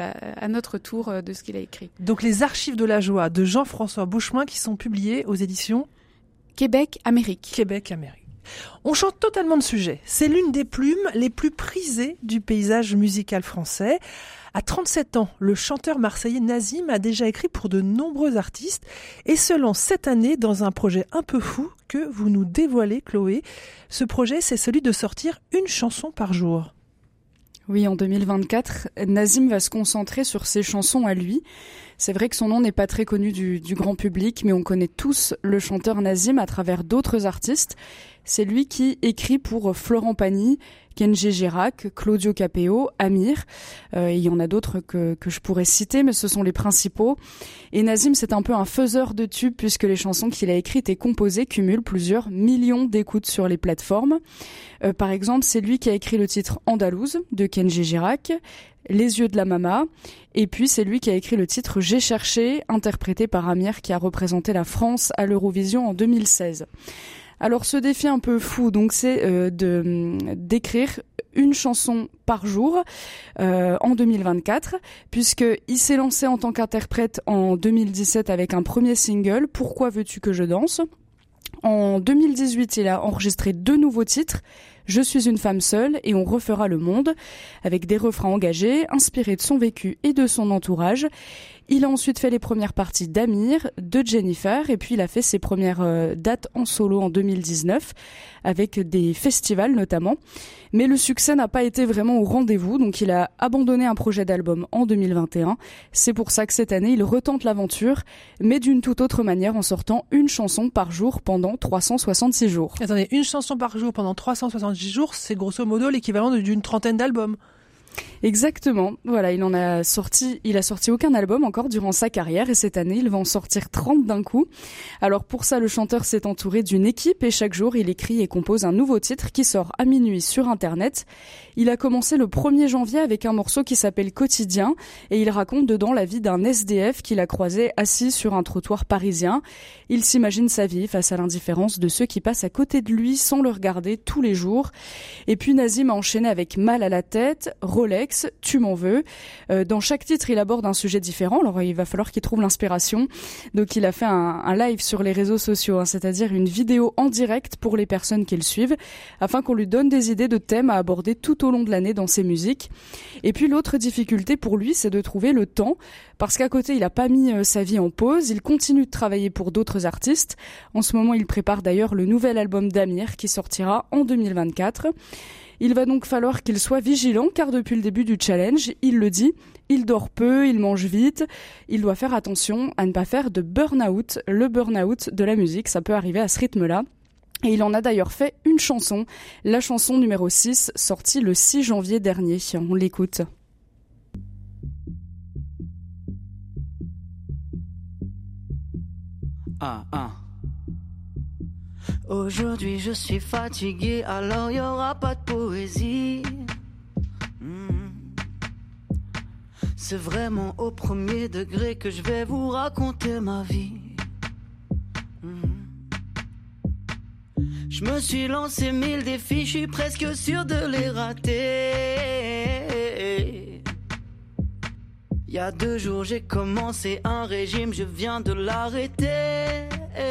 à notre tour de ce qu'il a écrit. Donc les archives de la joie de Jean-François Beauchemin qui sont publiées aux éditions Québec-Amérique. Québec-Amérique. On change totalement de sujet. C'est l'une des plumes les plus prisées du paysage musical français. À 37 ans, le chanteur marseillais Nazim a déjà écrit pour de nombreux artistes et se lance cette année dans un projet un peu fou que vous nous dévoilez, Chloé. Ce projet, c'est celui de sortir une chanson par jour. Oui, en 2024, Nazim va se concentrer sur ses chansons à lui. C'est vrai que son nom n'est pas très connu du grand public, mais on connaît tous le chanteur Nazim à travers d'autres artistes. C'est lui qui écrit pour Florent Pagny, Kenji Girac, Claudio Capeo, Amir. Il y en a d'autres que je pourrais citer, mais ce sont les principaux. Et Nazim, c'est un peu un faiseur de tubes puisque les chansons qu'il a écrites et composées cumulent plusieurs millions d'écoutes sur les plateformes. Par exemple, c'est lui qui a écrit le titre Andalouse de Kenji Girac, Les yeux de la Mama, et puis c'est lui qui a écrit le titre J'ai cherché, interprété par Amir qui a représenté la France à l'Eurovision en 2016. Alors ce défi un peu fou, donc c'est d'écrire une chanson par jour en 2024, puisqu'il s'est lancé en tant qu'interprète en 2017 avec un premier single, Pourquoi veux-tu que je danse ? En 2018, il a enregistré 2 nouveaux titres, Je suis une femme seule et On refera le monde, avec des refrains engagés, inspirés de son vécu et de son entourage. Il a ensuite fait les premières parties d'Amir, de Jennifer, et puis il a fait ses premières dates en solo en 2019, avec des festivals notamment. Mais le succès n'a pas été vraiment au rendez-vous, donc il a abandonné un projet d'album en 2021. C'est pour ça que cette année, il retente l'aventure, mais d'une toute autre manière, en sortant une chanson par jour pendant 366 jours. Attendez, une chanson par jour pendant 366 jours, c'est grosso modo l'équivalent d'une trentaine d'albums. Exactement. Voilà, il a sorti aucun album encore durant sa carrière et cette année, il va en sortir 30 d'un coup. Alors pour ça, le chanteur s'est entouré d'une équipe et chaque jour, il écrit et compose un nouveau titre qui sort à minuit sur Internet. Il a commencé le 1er janvier avec un morceau qui s'appelle Quotidien et il raconte dedans la vie d'un SDF qu'il a croisé assis sur un trottoir parisien. Il s'imagine sa vie face à l'indifférence de ceux qui passent à côté de lui sans le regarder tous les jours. Et puis Nazim a enchaîné avec Mal à la tête, Rolex, Tu m'en veux. Dans chaque titre, il aborde un sujet différent, alors il va falloir qu'il trouve l'inspiration. Donc il a fait un live sur les réseaux sociaux, c'est-à-dire une vidéo en direct pour les personnes qui le suivent, afin qu'on lui donne des idées de thèmes à aborder tout au long de l'année dans ses musiques. Et puis l'autre difficulté pour lui, c'est de trouver le temps, parce qu'à côté, il n'a pas mis sa vie en pause, il continue de travailler pour d'autres artistes. En ce moment, il prépare d'ailleurs le nouvel album d'Amir qui sortira en 2024. Il va donc falloir qu'il soit vigilant car depuis le début du challenge, il le dit, il dort peu, il mange vite, il doit faire attention à ne pas faire de burn-out. Le burn-out de la musique, ça peut arriver à ce rythme-là. Et il en a d'ailleurs fait une chanson, la chanson numéro 6, sortie le 6 janvier dernier. On l'écoute. Aujourd'hui je suis fatigué, alors y aura pas de poésie. C'est vraiment au premier degré que je vais vous raconter ma vie. Je me suis lancé 1000 défis, je suis presque sûr de les rater. Il y a 2 jours j'ai commencé un régime, je viens de l'arrêter.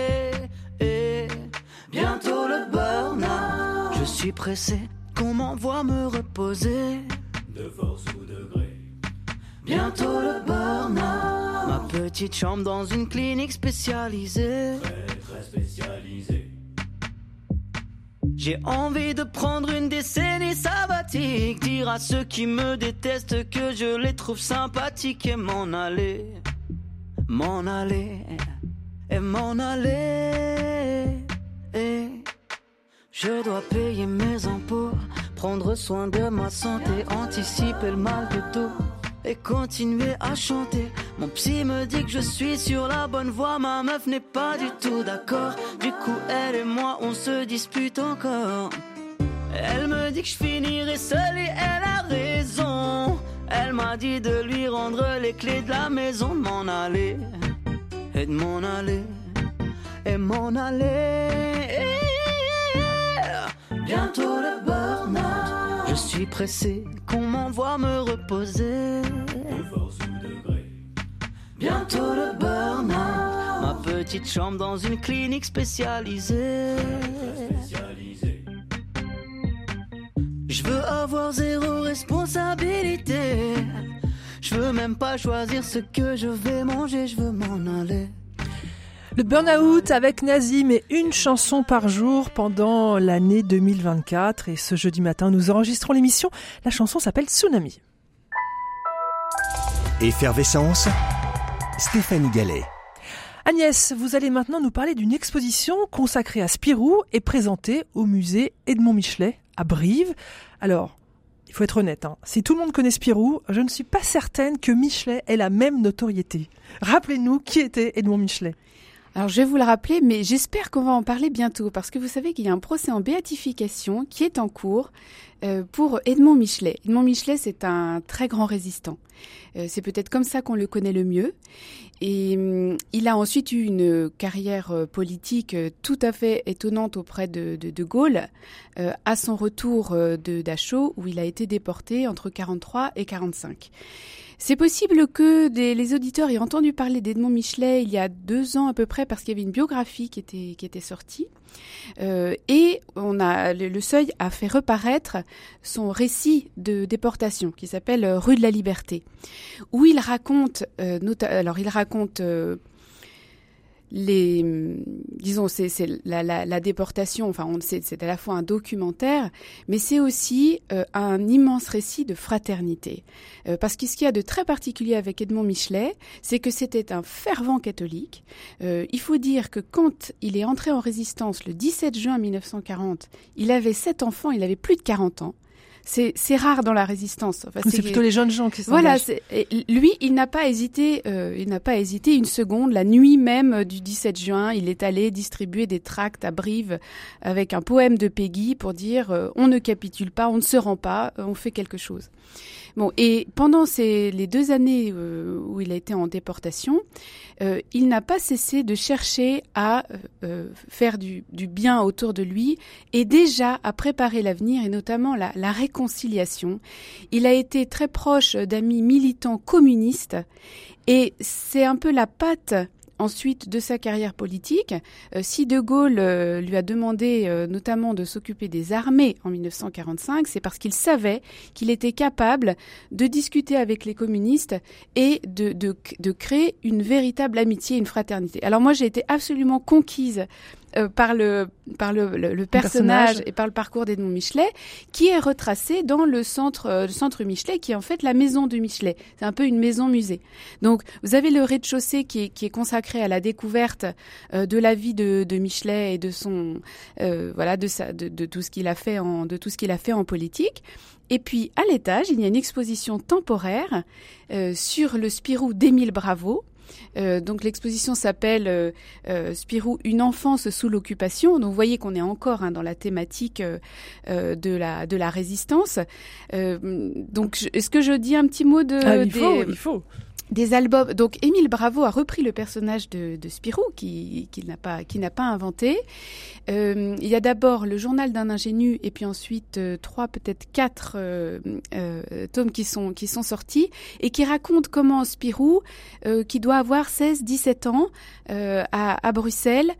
Bientôt le burn-out, je suis pressé qu'on m'envoie me reposer. De force ou de gré. Bientôt le burn-out, ma petite chambre dans une clinique spécialisée. Très très spécialisée. J'ai envie de prendre une décennie sabbatique, dire à ceux qui me détestent que je les trouve sympathiques et m'en aller, m'en aller, et m'en aller. Et je dois payer mes impôts, prendre soin de ma santé, anticiper le mal de dos et continuer à chanter. Mon psy me dit que je suis sur la bonne voie, ma meuf n'est pas du tout d'accord. Du coup elle et moi on se dispute encore. Elle me dit que je finirai seule et elle a raison. Elle m'a dit de lui rendre les clés de la maison, de m'en aller, et de m'en aller, et m'en aller. Bientôt le burn-out, je suis pressé qu'on m'envoie me reposer. Bientôt le burn-out, ma petite chambre dans une clinique spécialisée. Je veux avoir zéro responsabilité. Je veux même pas choisir ce que je vais manger, je veux m'en aller. Le burn-out avec Nazim et une chanson par jour pendant l'année 2024. Et ce jeudi matin, nous enregistrons l'émission. La chanson s'appelle Tsunami. Effervescence, Stéphanie Gallet. Agnès, vous allez maintenant nous parler d'une exposition consacrée à Spirou et présentée au musée Edmond Michelet à Brive. Alors, il faut être honnête, si tout le monde connaît Spirou, je ne suis pas certaine que Michelet ait la même notoriété. Rappelez-nous qui était Edmond Michelet. Alors je vais vous le rappeler, mais j'espère qu'on va en parler bientôt, parce que vous savez qu'il y a un procès en béatification qui est en cours pour Edmond Michelet. Edmond Michelet, c'est un très grand résistant. C'est peut-être comme ça qu'on le connaît le mieux. Et il a ensuite eu une carrière politique tout à fait étonnante auprès de Gaulle, à son retour de Dachau, où il a été déporté entre 43 et 45. C'est possible que les auditeurs aient entendu parler d'Edmond Michelet il y a 2 ans à peu près, parce qu'il y avait une biographie qui était sortie. Et le Seuil a fait reparaître son récit de déportation qui s'appelle Rue de la Liberté, où il raconte, c'est la déportation, enfin c'est à la fois un documentaire, mais c'est aussi un immense récit de fraternité. Parce que ce qu'il y a de très particulier avec Edmond Michelet, c'est que c'était un fervent catholique. Il faut dire que quand il est entré en résistance le 17 juin 1940, il avait 7 enfants, il avait plus de 40 ans. C'est rare dans la résistance. Enfin, c'est plutôt les jeunes gens qui s'engagent. Voilà, lui, il n'a pas hésité une seconde. La nuit même du 17 juin, il est allé distribuer des tracts à Brive avec un poème de Péguy pour dire on ne capitule pas, on ne se rend pas, on fait quelque chose. Bon, et pendant les 2 années où il a été en déportation, il n'a pas cessé de chercher à faire du bien autour de lui et déjà à préparer l'avenir et notamment la réconciliation. Il a été très proche d'amis militants communistes et c'est un peu la patte ensuite de sa carrière politique. Si De Gaulle lui a demandé notamment de s'occuper des armées en 1945, c'est parce qu'il savait qu'il était capable de discuter avec les communistes et de créer une véritable amitié, une fraternité. Alors moi, j'ai été absolument conquise par le personnage et par le parcours d'Edmond Michelet, qui est retracé dans le centre Michelet, qui est en fait la maison de Michelet. C'est un peu une maison-musée. Donc, vous avez le rez-de-chaussée qui est consacré à la découverte de la vie de Michelet et de son de tout ce qu'il a fait en politique. Et puis, à l'étage, il y a une exposition temporaire sur le Spirou d'Émile Bravo. Donc l'exposition s'appelle Spirou, une enfance sous l'occupation. Donc vous voyez qu'on est encore dans la thématique de la résistance. Donc est-ce que je dis un petit mot il faut. Des albums. Donc Émile Bravo a repris le personnage de Spirou qu'il n'a pas inventé. Il y a d'abord le journal d'un ingénu et puis ensuite 3 peut-être 4 tomes qui sont sortis et qui racontent comment Spirou, qui doit avoir 16-17 ans à Bruxelles,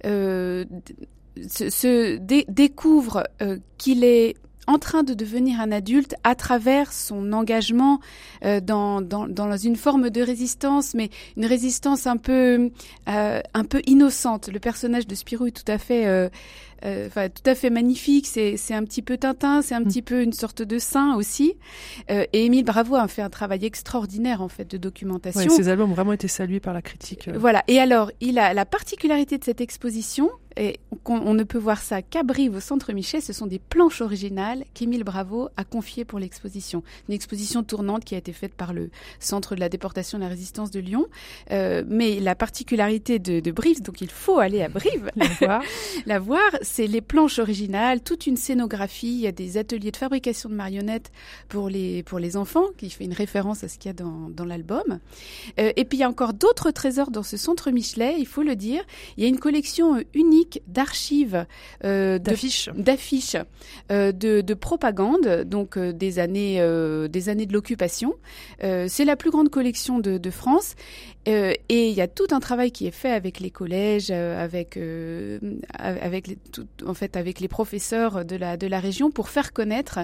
découvre qu'il est en train de devenir un adulte à travers son engagement dans une forme de résistance, mais une résistance un peu innocente. Le personnage de Spirou est tout à fait tout à fait magnifique. C'est un petit peu Tintin, c'est un petit peu une sorte de saint aussi. Et Émile Bravo a fait un travail extraordinaire en fait de documentation. Ouais, ces albums ont vraiment été salués par la critique. Voilà. Et alors, il a la particularité de cette exposition. Et on ne peut voir ça qu'à Brive au Centre Michelet. Ce sont des planches originales qu'Émile Bravo a confiées pour l'exposition. Une exposition tournante qui a été faite par le Centre de la déportation et de la résistance de Lyon. Mais la particularité de Brive, donc il faut aller à Brive la voir, c'est les planches originales, toute une scénographie. Il y a des ateliers de fabrication de marionnettes pour les enfants, qui fait une référence à ce qu'il y a dans l'album. Et puis il y a encore d'autres trésors dans ce Centre Michelet, il faut le dire. Il y a une collection unique d'archives, d'affiches, de propagande, donc des années de l'occupation. C'est la plus grande collection de France. Et il y a tout un travail qui est fait avec les collèges, avec les professeurs de la région pour faire connaître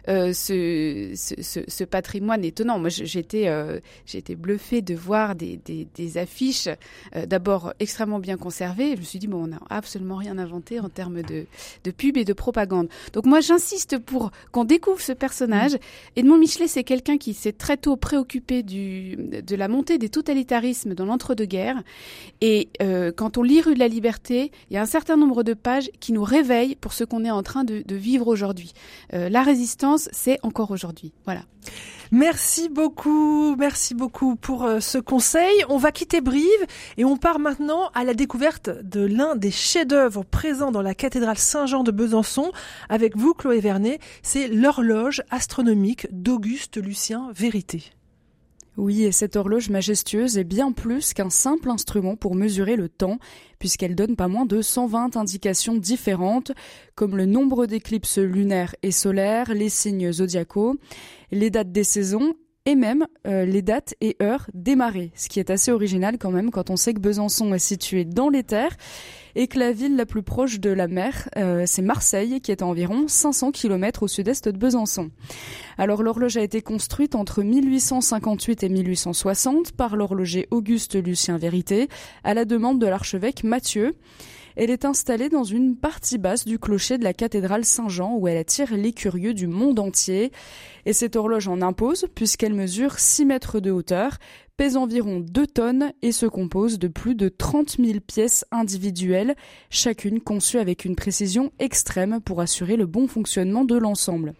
ce patrimoine étonnant. Moi, j'ai été bluffée de voir des affiches d'abord extrêmement bien conservées. Je me suis dit bon, on n'a absolument rien inventé en termes de pub et de propagande. Donc moi, j'insiste pour qu'on découvre ce personnage. Edmond Michelet, c'est quelqu'un qui s'est très tôt préoccupé de la montée des totalitarismes dans l'entre-deux-guerres. Et quand on lit Rue de la Liberté, il y a un certain nombre de pages qui nous réveillent pour ce qu'on est en train de vivre aujourd'hui. La résistance, c'est encore aujourd'hui. Voilà. Merci beaucoup pour ce conseil. On va quitter Brive et on part maintenant à la découverte de l'un des chefs-d'œuvre présents dans la cathédrale Saint-Jean de Besançon. Avec vous, Chloé Vernet, c'est l'horloge astronomique d'Auguste Lucien Vérité. Oui, et cette horloge majestueuse est bien plus qu'un simple instrument pour mesurer le temps, puisqu'elle donne pas moins de 120 indications différentes, comme le nombre d'éclipses lunaires et solaires, les signes zodiacaux, les dates des saisons, et même les dates et heures des marées, ce qui est assez original quand même quand on sait que Besançon est situé dans les terres et que la ville la plus proche de la mer, c'est Marseille, qui est à environ 500 km au sud-est de Besançon. Alors l'horloge a été construite entre 1858 et 1860 par l'horloger Auguste Lucien Vérité à la demande de l'archevêque Mathieu. Elle est installée dans une partie basse du clocher de la cathédrale Saint-Jean où elle attire les curieux du monde entier. Et cette horloge en impose puisqu'elle mesure 6 mètres de hauteur, pèse environ 2 tonnes et se compose de plus de 30 000 pièces individuelles, chacune conçue avec une précision extrême pour assurer le bon fonctionnement de l'ensemble.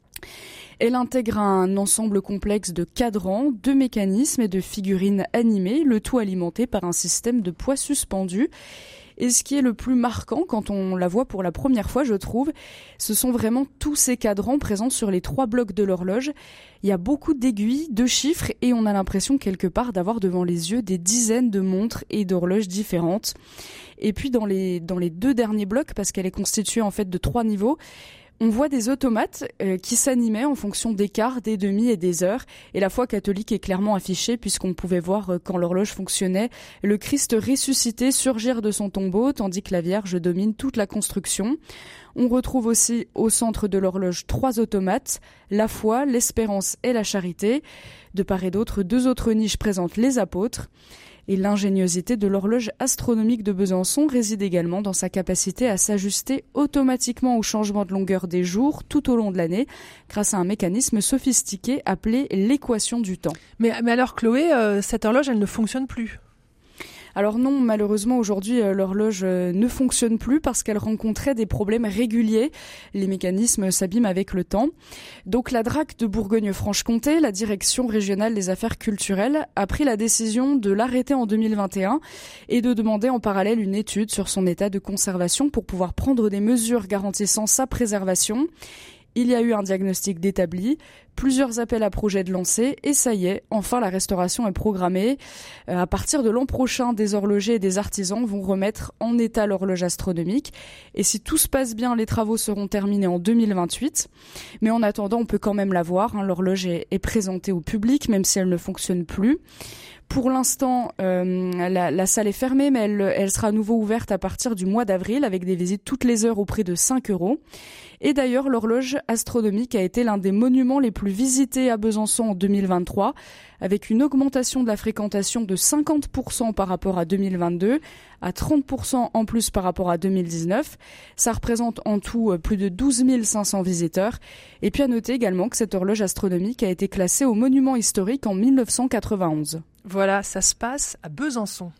Elle intègre un ensemble complexe de cadrans, de mécanismes et de figurines animées, le tout alimenté par un système de poids suspendus. Et ce qui est le plus marquant quand on la voit pour la première fois, je trouve, ce sont vraiment tous ces cadrans présents sur les 3 blocs de l'horloge. Il y a beaucoup d'aiguilles, de chiffres et on a l'impression quelque part d'avoir devant les yeux des dizaines de montres et d'horloges différentes. Et puis dans les 2 derniers blocs, parce qu'elle est constituée en fait de 3 niveaux, on voit des automates qui s'animaient en fonction des quarts, des demi et des heures. Et la foi catholique est clairement affichée puisqu'on pouvait voir quand l'horloge fonctionnait le Christ ressuscité surgir de son tombeau tandis que la Vierge domine toute la construction. On retrouve aussi au centre de l'horloge 3 automates, la foi, l'espérance et la charité. De part et d'autre, 2 autres niches présentent les apôtres. Et l'ingéniosité de l'horloge astronomique de Besançon réside également dans sa capacité à s'ajuster automatiquement au changement de longueur des jours tout au long de l'année grâce à un mécanisme sophistiqué appelé l'équation du temps. Mais alors Chloé, cette horloge, elle ne fonctionne plus ? Alors non, malheureusement aujourd'hui l'horloge ne fonctionne plus parce qu'elle rencontrait des problèmes réguliers. Les mécanismes s'abîment avec le temps. Donc la DRAC de Bourgogne-Franche-Comté, la Direction régionale des affaires culturelles, a pris la décision de l'arrêter en 2021 et de demander en parallèle une étude sur son état de conservation pour pouvoir prendre des mesures garantissant sa préservation. Il y a eu un diagnostic d'établi, plusieurs appels à projets de lancés et ça y est, enfin la restauration est programmée. À partir de l'an prochain, des horlogers et des artisans vont remettre en état l'horloge astronomique et si tout se passe bien, les travaux seront terminés en 2028. Mais en attendant, on peut quand même la voir, l'horloge est présentée au public même si elle ne fonctionne plus. Pour l'instant, la salle est fermée, mais elle sera à nouveau ouverte à partir du mois d'avril avec des visites toutes les heures au prix de 5 €. Et d'ailleurs, l'horloge astronomique a été l'un des monuments les plus visités à Besançon en 2023, avec une augmentation de la fréquentation de 50% par rapport à 2022, à 30% en plus par rapport à 2019. Ça représente en tout plus de 12 500 visiteurs. Et puis à noter également que cette horloge astronomique a été classée au monument historique en 1991. Voilà, ça se passe à Besançon.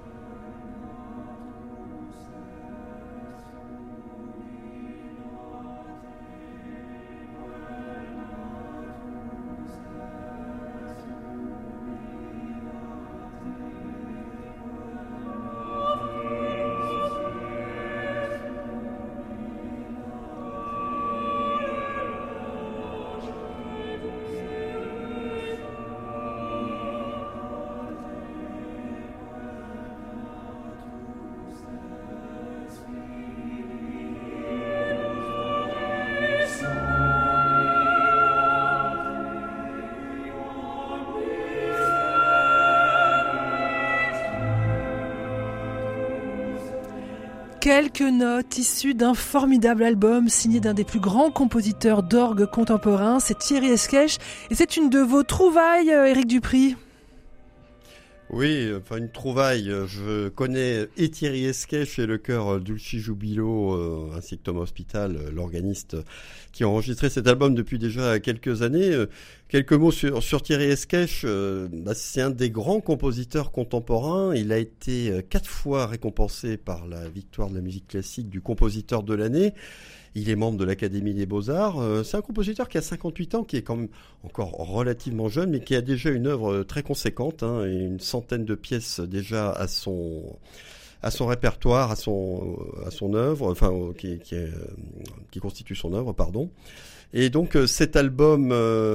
Quelques notes issues d'un formidable album signé d'un des plus grands compositeurs d'orgue contemporain, c'est Thierry Esquèche. Et c'est une de vos trouvailles, Éric Dupris? Oui, enfin une trouvaille. Je connais et Thierry Esquèche et le chœur Dulci Jubilo, ainsi que Thomas Hospital, l'organiste qui a enregistré cet album depuis déjà quelques années. Quelques mots sur Thierry Esquèche. C'est un des grands compositeurs contemporains. Il a été 4 fois récompensé par la victoire de la musique classique du compositeur de l'année. Il est membre de l'Académie des Beaux-Arts. C'est un compositeur qui a 58 ans, qui est quand même encore relativement jeune, mais qui a déjà une œuvre très conséquente, et une centaine de pièces déjà à son répertoire, à son œuvre, enfin qui constitue son œuvre, pardon. Et donc cet album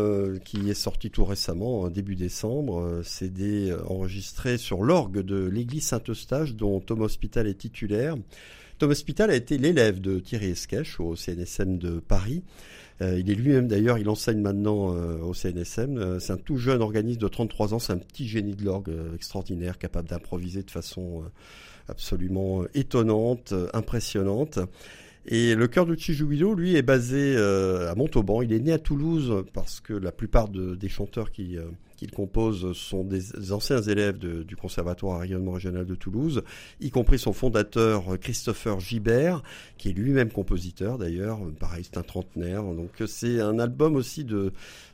qui est sorti tout récemment, début décembre, CD enregistré sur l'orgue de l'église Saint-Eustache, dont Thomas Hospital est titulaire. Thomas Hospital a été l'élève de Thierry Esquèche au CNSM de Paris. Il est lui-même d'ailleurs, il enseigne maintenant au CNSM. C'est un tout jeune organisme de 33 ans, c'est un petit génie de l'orgue extraordinaire, capable d'improviser de façon absolument étonnante, impressionnante. Et le chœur Dulci Jubilo, lui, est basé à Montauban. Il est né à Toulouse parce que la plupart des chanteurs qu'il compose sont des anciens élèves du Conservatoire à rayonnement régional de Toulouse, y compris son fondateur Christopher Gibert, qui est lui-même compositeur d'ailleurs. Pareil, c'est un trentenaire. Donc c'est un album aussi de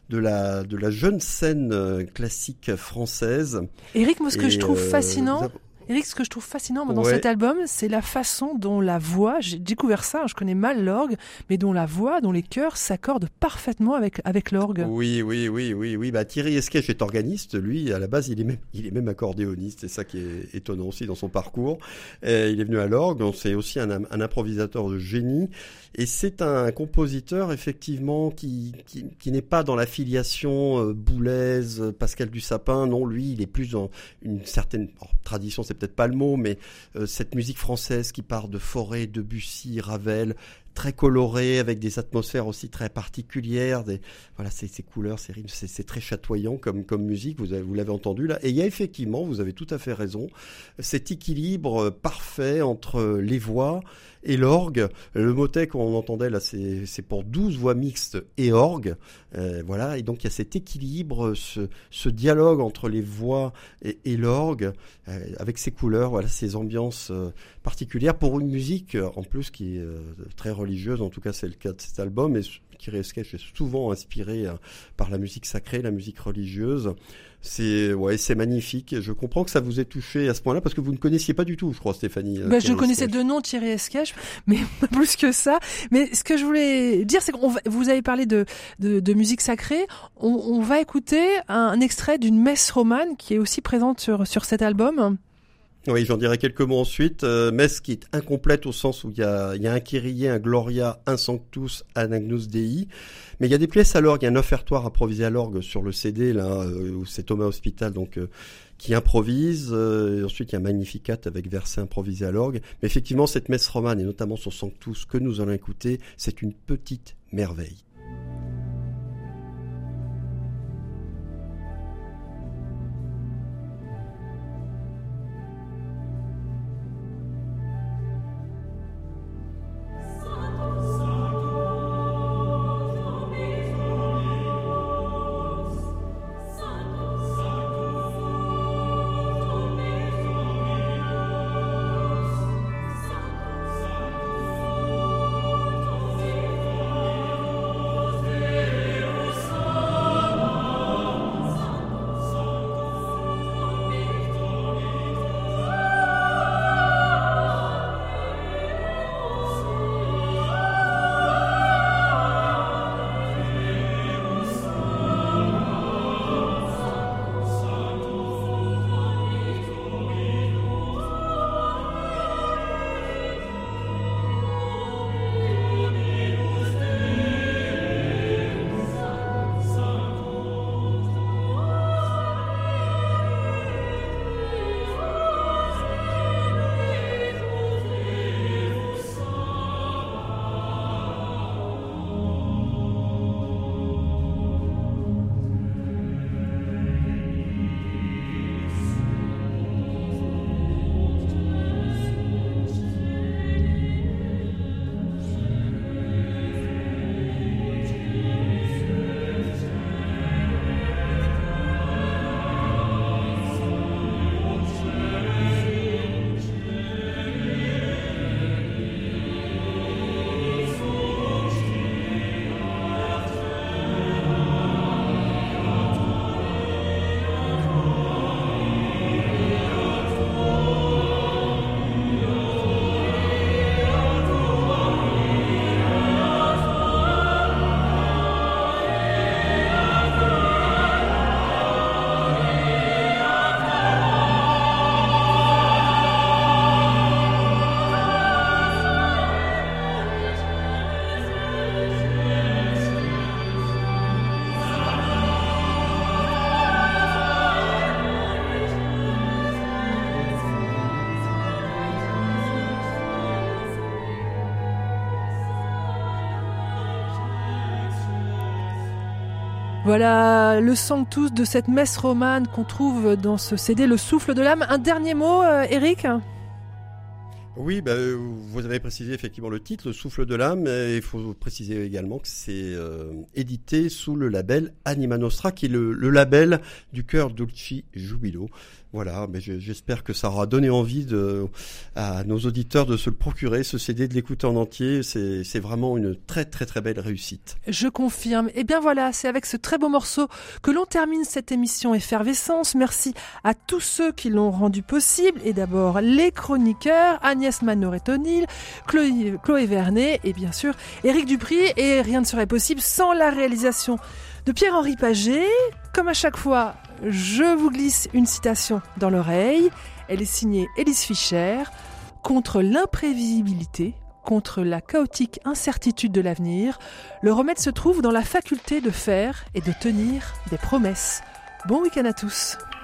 la jeune scène classique française. Éric, moi ce que je trouve fascinant... Éric, ce que je trouve fascinant dans cet album, c'est la façon dont la voix, j'ai découvert ça, je connais mal l'orgue, mais dont la voix, dont les chœurs s'accordent parfaitement avec l'orgue. Oui. Thierry Esquèche est organiste, lui, à la base, il est même accordéoniste, c'est ça qui est étonnant aussi dans son parcours. Il est venu à l'orgue, c'est aussi un improvisateur de génie, et c'est un compositeur, effectivement, qui n'est pas dans la filiation Boulez, Pascal Dussapin, non, lui, il est plus dans une certaine tradition, c'est peut-être pas le mot, mais cette musique française qui part de Fauré, Debussy, Ravel, très colorée, avec des atmosphères aussi très particulières, ces couleurs, ces rythmes, c'est très chatoyant comme musique, vous l'avez entendu là. Et il y a effectivement, vous avez tout à fait raison, cet équilibre parfait entre les voix et l'orgue. Le motet qu'on entendait là, c'est pour 12 voix mixtes et orgue. Et donc il y a cet équilibre, ce dialogue entre les voix et l'orgue, avec ces couleurs, ces ambiances particulières pour une musique en plus qui est très religieuse. En tout cas, c'est le cas de cet album. Et Thierry Esquèche est souvent inspiré par la musique sacrée, la musique religieuse. C'est magnifique. Je comprends que ça vous ait touché à ce point-là parce que vous ne connaissiez pas du tout, je crois, Stéphanie. Je connaissais de nom Thierry Esquèche, mais plus que ça. Mais ce que je voulais dire, c'est que vous avez parlé de musique sacrée. On va écouter un extrait d'une messe romane qui est aussi présente sur cet album. Oui, j'en dirai quelques mots ensuite. Messe qui est incomplète au sens où il y a un Kyrie, un Gloria, un Sanctus, un Agnus Dei. Mais il y a des pièces à l'orgue, il y a un offertoire improvisé à l'orgue sur le CD, là, où c'est Thomas Hospital, donc, qui improvise. Ensuite, il y a un Magnificat avec versets improvisés à l'orgue. Mais effectivement, cette messe romane, et notamment son Sanctus que nous allons écouter, c'est une petite merveille. Voilà le sanctus de cette messe romane qu'on trouve dans ce CD, Le Souffle de l'âme. Un dernier mot, Eric ? Oui, vous avez précisé effectivement le titre, Le Souffle de l'âme. Il faut préciser également que c'est édité sous le label Anima Nostra, qui est le label du chœur Dulci Jubilo. Voilà, mais j'espère que ça aura donné envie à nos auditeurs de se le procurer, ce CD, de l'écouter en entier. C'est vraiment une très très très belle réussite. Je confirme. Et bien voilà, c'est avec ce très beau morceau que l'on termine cette émission Effervescence. Merci à tous ceux qui l'ont rendu possible. Et d'abord les chroniqueurs, Agnès Manoret-O'Neill, Chloé Vernet et bien sûr Éric Dupri. Et rien ne serait possible sans la réalisation de Pierre-Henri Paget. Comme à chaque fois, je vous glisse une citation dans l'oreille. Elle est signée Elise Fischer. Contre l'imprévisibilité, contre la chaotique incertitude de l'avenir, le remède se trouve dans la faculté de faire et de tenir des promesses. Bon week-end à tous.